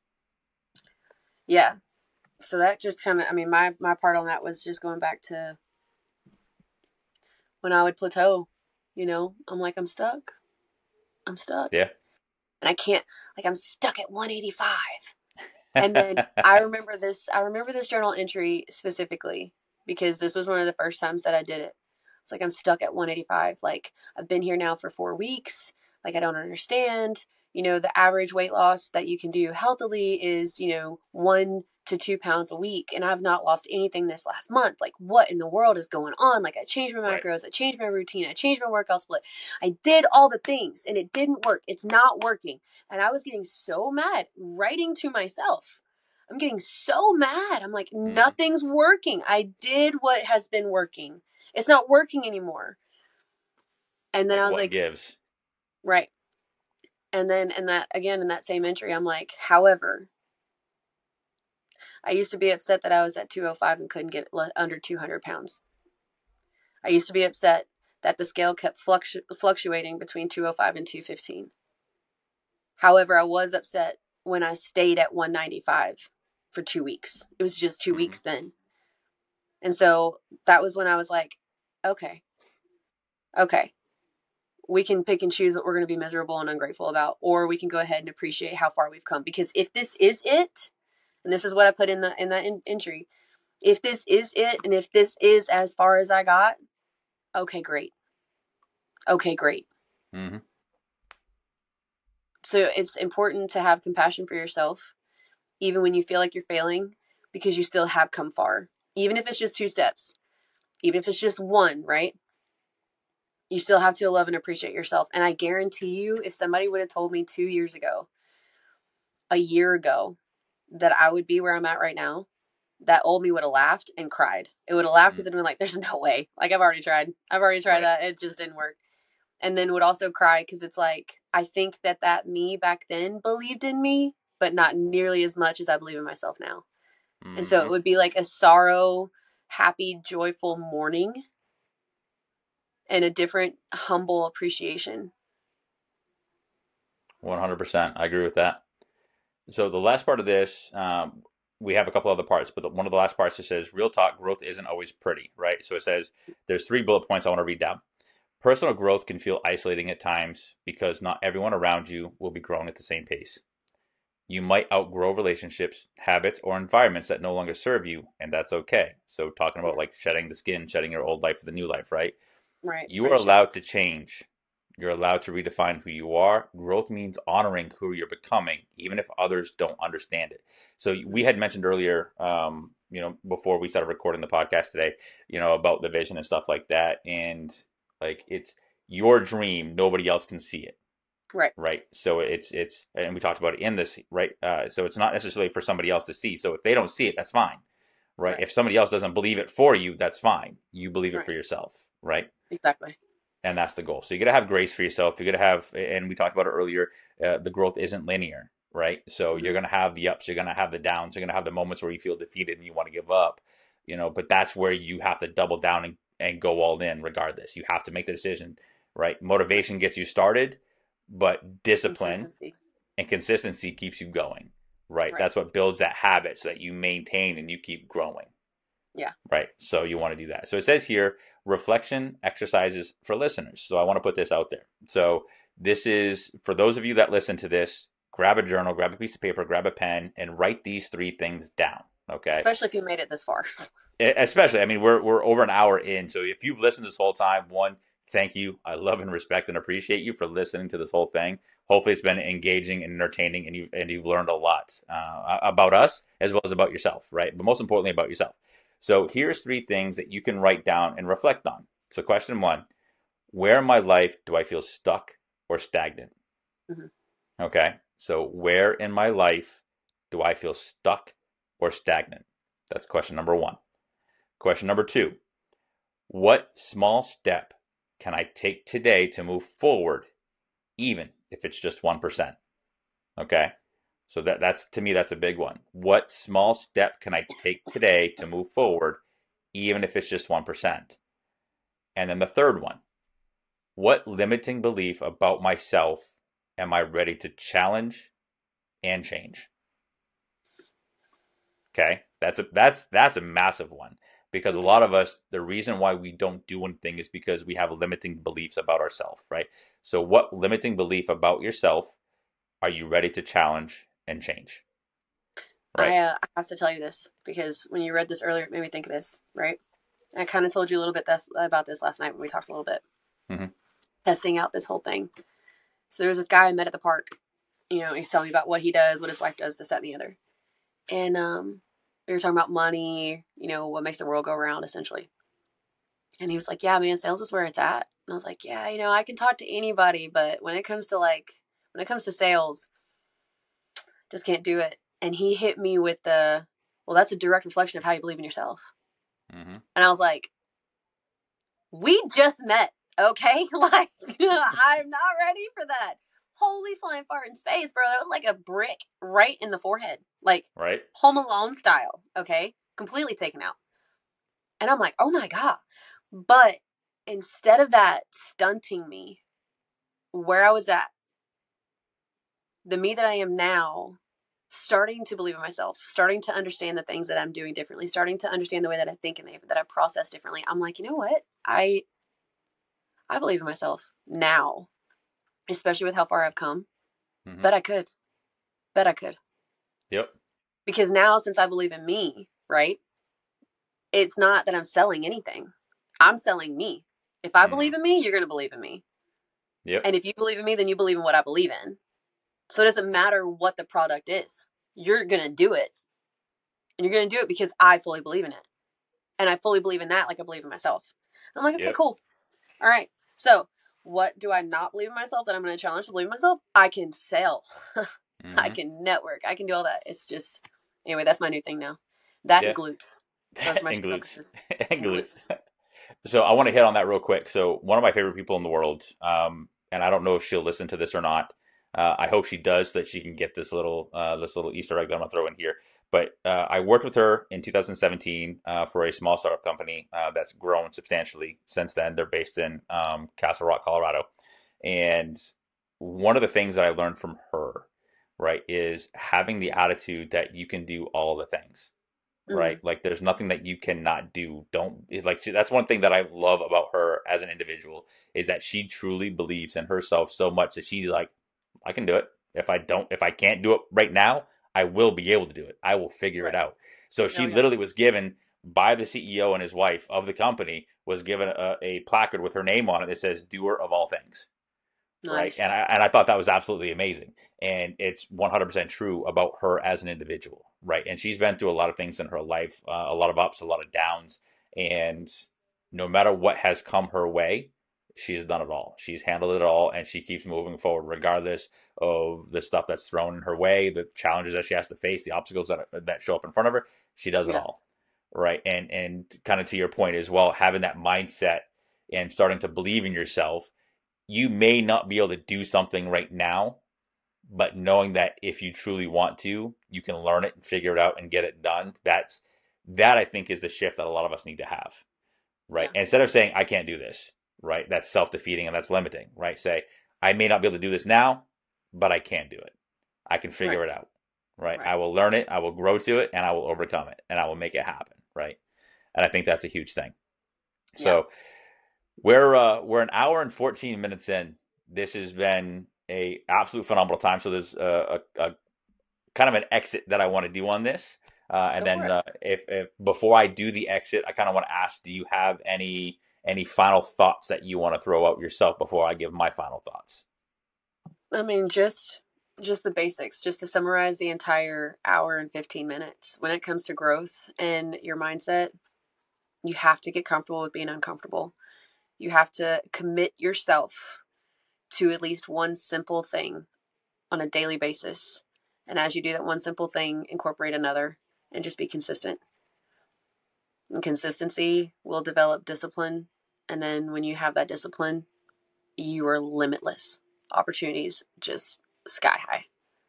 Yeah. So that just kind of, I mean, my, my part on that was just going back to when I would plateau, you know, I'm like, I'm stuck. I'm stuck. Yeah. And I can't, like, I'm stuck at one eighty-five. And then I remember this, I remember this journal entry specifically because this was one of the first times that I did it. It's like, I'm stuck at one eighty-five. Like, I've been here now for four weeks. Like, I don't understand. You know, the average weight loss that you can do healthily is, you know, one to two pounds a week. And I've not lost anything this last month. Like, what in the world is going on? Like, I changed my Right. macros. I changed my routine. I changed my workout split. I did all the things and it didn't work. It's not working. And I was getting so mad writing to myself. I'm getting so mad. I'm like, Mhm. nothing's working. I did what has been working. It's not working anymore. And then Like, I was what like, gives? right. And then in that, again, in that same entry, I'm like, however, I used to be upset that I was at two oh five and couldn't get le- under two hundred pounds. I used to be upset that the scale kept fluctu- fluctuating between two oh five and two fifteen. However, I was upset when I stayed at one ninety-five for two weeks. It was just two Mhm. weeks then. And so that was when I was like, okay, okay, we can pick and choose what we're going to be miserable and ungrateful about, or we can go ahead and appreciate how far we've come. Because if this is it, and this is what I put in the in that in- entry, if this is it, and if this is as far as I got, okay, great. Okay, great. Mm-hmm. So it's important to have compassion for yourself, even when you feel like you're failing, because you still have come far. Even if it's just two steps, even if it's just one, right? You still have to love and appreciate yourself. And I guarantee you, if somebody would have told me two years ago, a year ago, that I would be where I'm at right now, that old me would have laughed and cried. It would have laughed because it'd been like, there's no way. Like, I've already tried. I've already tried Right. that. It just didn't work. And then would also cry because it's like, I think that that me back then believed in me, but not nearly as much as I believe in myself now. Mm-hmm. And so it would be like a sorrow, happy, joyful mourning and a different humble appreciation. one hundred percent. I agree with that. So the last part of this, um, we have a couple other parts, but the, one of the last parts, it says, real talk, growth isn't always pretty, right? So it says, there's three bullet points I want to read down. Personal growth can feel isolating at times because not everyone around you will be growing at the same pace. You might outgrow relationships, habits, or environments that no longer serve you, and that's okay. So talking about like shedding the skin, shedding your old life for the new life, right? Right. You are allowed to change. You're allowed to redefine who you are. Growth means honoring who you're becoming, even if others don't understand it. So we had mentioned earlier, um, you know, before we started recording the podcast today, you know, about the vision and stuff like that. And like, it's your dream. Nobody else can see it. Right. Right. So it's, it's, and we talked about it in this, right? Uh, so it's not necessarily for somebody else to see. So if they don't see it, that's fine. right? Right. If somebody else doesn't believe it for you, that's fine. You believe it for Right. yourself, right? Exactly. And that's the goal. So you got to have grace for yourself. You got to have, and we talked about it earlier. Uh, the growth isn't linear, right? So you're Hmm. going to have the ups, you're going to have the downs, you're going to have the moments where you feel defeated and you want to give up, you know. But that's where you have to double down and, and go all in, regardless. You have to make the decision, right? Right. Motivation gets you started, but discipline Consistency. and consistency keeps you going, right? Right. That's what builds that habit so that you maintain and you keep growing. Yeah. Right. So you want to do that. So it says here reflection exercises for listeners. So I want to put this out there. So this is for those of you that listen to this, grab a journal, grab a piece of paper, grab a pen, and write these three things down. Okay. Especially if you made it this far. Especially, I mean, we're we're over an hour in. So if you've listened this whole time, one, thank you. I love and respect and appreciate you for listening to this whole thing. Hopefully, it's been engaging and entertaining, and you've and you've learned a lot uh, about us as well as about yourself, right? But most importantly, about yourself. So here's three things that you can write down and reflect on. So question one, where in my life do I feel stuck or stagnant? Hmm. Okay. So where in my life do I feel stuck or stagnant? That's question number one. Question number two, what small step can I take today to move forward, even if it's just one percent? Okay. So that that's to me, that's a big one. What small step can I take today to move forward, even if it's just one percent? And then the third one, what limiting belief about myself am I ready to challenge and change? Okay? That's a that's that's a massive one because a That's a lot big of one. us, the reason why we don't do anything is because we have limiting beliefs about ourselves, right? So what limiting belief about yourself are you ready to challenge and change? Right? I, uh, I have to tell you this because when you read this earlier, it made me think of this, right? And I kind of told you a little bit this, about this last night when we talked a little bit, Mm-hmm. testing out this whole thing. So there was this guy I met at the park. You know, he's telling me about what he does, what his wife does, this, that, and the other. And um, we were talking about money, you know, what makes the world go around, essentially. And he was like, yeah, man, sales is where it's at. And I was like, yeah, you know, I can talk to anybody, but when it comes to like, when it comes to sales, just can't do it. And he hit me with the, well, that's a direct reflection of how you believe in yourself. Mm-hmm. And I was like, we just met, okay? Like, I'm not ready for that. Holy flying fart in space, bro. That was like a brick right in the forehead. Like, Right? Home Alone style, okay? Completely taken out. And I'm like, oh my God. But instead of that stunting me, where I was at, the me that I am now, starting to believe in myself, starting to understand the things that I'm doing differently, starting to understand the way that I think and that I process differently. I'm like, you know what? I I believe in myself now, especially with how far I've come. Mm-hmm. Bet I could. Bet I could. Yep. Because now, since I believe in me, right? It's not that I'm selling anything. I'm selling me. If I Mm-hmm. believe in me, you're going to believe in me. Yep. And if you believe in me, then you believe in what I believe in. So it doesn't matter what the product is. You're going to do it. And you're going to do it because I fully believe in it. And I fully believe in that like I believe in myself. I'm like, okay, Yep. cool. All right. So what do I not believe in myself that I'm going to challenge to believe in myself? I can sell. I Mm-hmm. can network. I can do all that. It's just, anyway, that's my new thing now. That and Yeah. glutes. Those are my And two glutes. focuses. And And glutes. glutes. So I want to hit on that real quick. So one of my favorite people in the world, um, and I don't know if she'll listen to this or not. Uh, I hope she does, so that she can get this little uh, this little Easter egg that I'm gonna throw in here. But uh, I worked with her in two thousand seventeen uh, for a small startup company uh, that's grown substantially since then. They're based in um, Castle Rock, Colorado, and one of the things that I learned from her, right, is having the attitude that you can do all the things, Mm-hmm. right? Like there's nothing that you cannot do. Don't like she, that's one thing that I love about her as an individual is that she truly believes in herself so much that she's like, I can do it. If I don't, if I can't do it right now, I will be able to do it. I will figure it Right. out. So Oh, she yeah. literally was given by the C E O and his wife of the company was given a, a placard with her name on it that says "Doer of all things." Right, and Nice. I and I thought that was absolutely amazing, and it's one hundred percent true about her as an individual, right? And she's been through a lot of things in her life, uh, a lot of ups, a lot of downs, and no matter what has come her way, she's done it all. She's handled it all, and she keeps moving forward regardless of the stuff that's thrown in her way, the challenges that she has to face, the obstacles that that show up in front of her. She does it Yeah. all, right? And and kind of to your point as well, having that mindset and starting to believe in yourself. You may not be able to do something right now, but knowing that if you truly want to, you can learn it and figure it out and get it done. That's that I think is the shift that a lot of us need to have, right? Yeah. Instead of saying I can't do this, right? That's self-defeating and that's limiting, right? Say I may not be able to do this now, but I can do it. I can figure Right. it out, right? Right. I will learn it, I will grow to it, and I will overcome it, and I will make it happen, right? And I think that's a huge thing. Yeah. So we're uh, we're an hour and fourteen minutes in. This has been a absolute phenomenal time. So there's a, a, a kind of an exit that I want to do on this, uh, and Go for then it. uh, if, if before I do the exit, I kind of want to ask: do you have any any final thoughts that you want to throw out yourself before I give my final thoughts? I mean, just just the basics, just to summarize the entire hour and fifteen minutes. When it comes to growth and your mindset, you have to get comfortable with being uncomfortable. You have to commit yourself to at least one simple thing on a daily basis. And as you do that one simple thing, incorporate another and just be consistent. And consistency will develop discipline. And then when you have that discipline, you are limitless. Opportunities just sky high.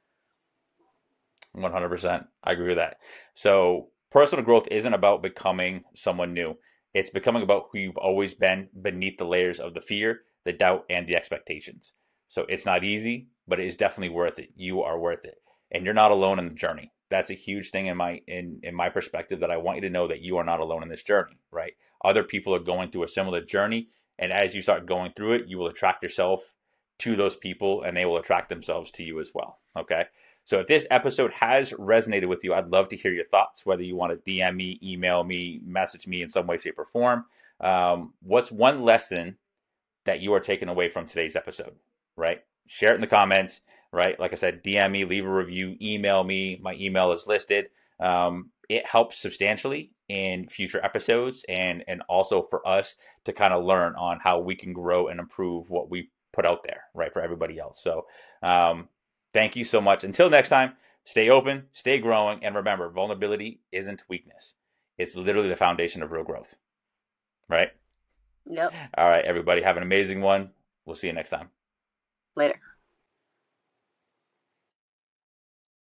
one hundred percent. I agree with that. So personal growth isn't about becoming someone new. It's becoming about who you've always been beneath the layers of the fear, the doubt, and the expectations. So it's not easy, but it is definitely worth it. You are worth it. And you're not alone in the journey. That's a huge thing in my in, in my perspective, that I want you to know that you are not alone in this journey, right? Other people are going through a similar journey. And as you start going through it, you will attract yourself to those people and they will attract themselves to you as well. Okay. So if this episode has resonated with you, I'd love to hear your thoughts, whether you want to D M me, email me, message me in some way, shape, or form. Um, what's one lesson that you are taking away from today's episode, right? Share it in the comments, right? Like I said, D M me, leave a review, email me. My email is listed. Um, it helps substantially in future episodes, and and also for us to kind of learn on how we can grow and improve what we put out there, right, for everybody else. So um, thank you so much. Until next time, stay open, stay growing, and remember, vulnerability isn't weakness. It's literally the foundation of real growth, right? Yep. All right, everybody, have an amazing one. We'll see you next time. Later.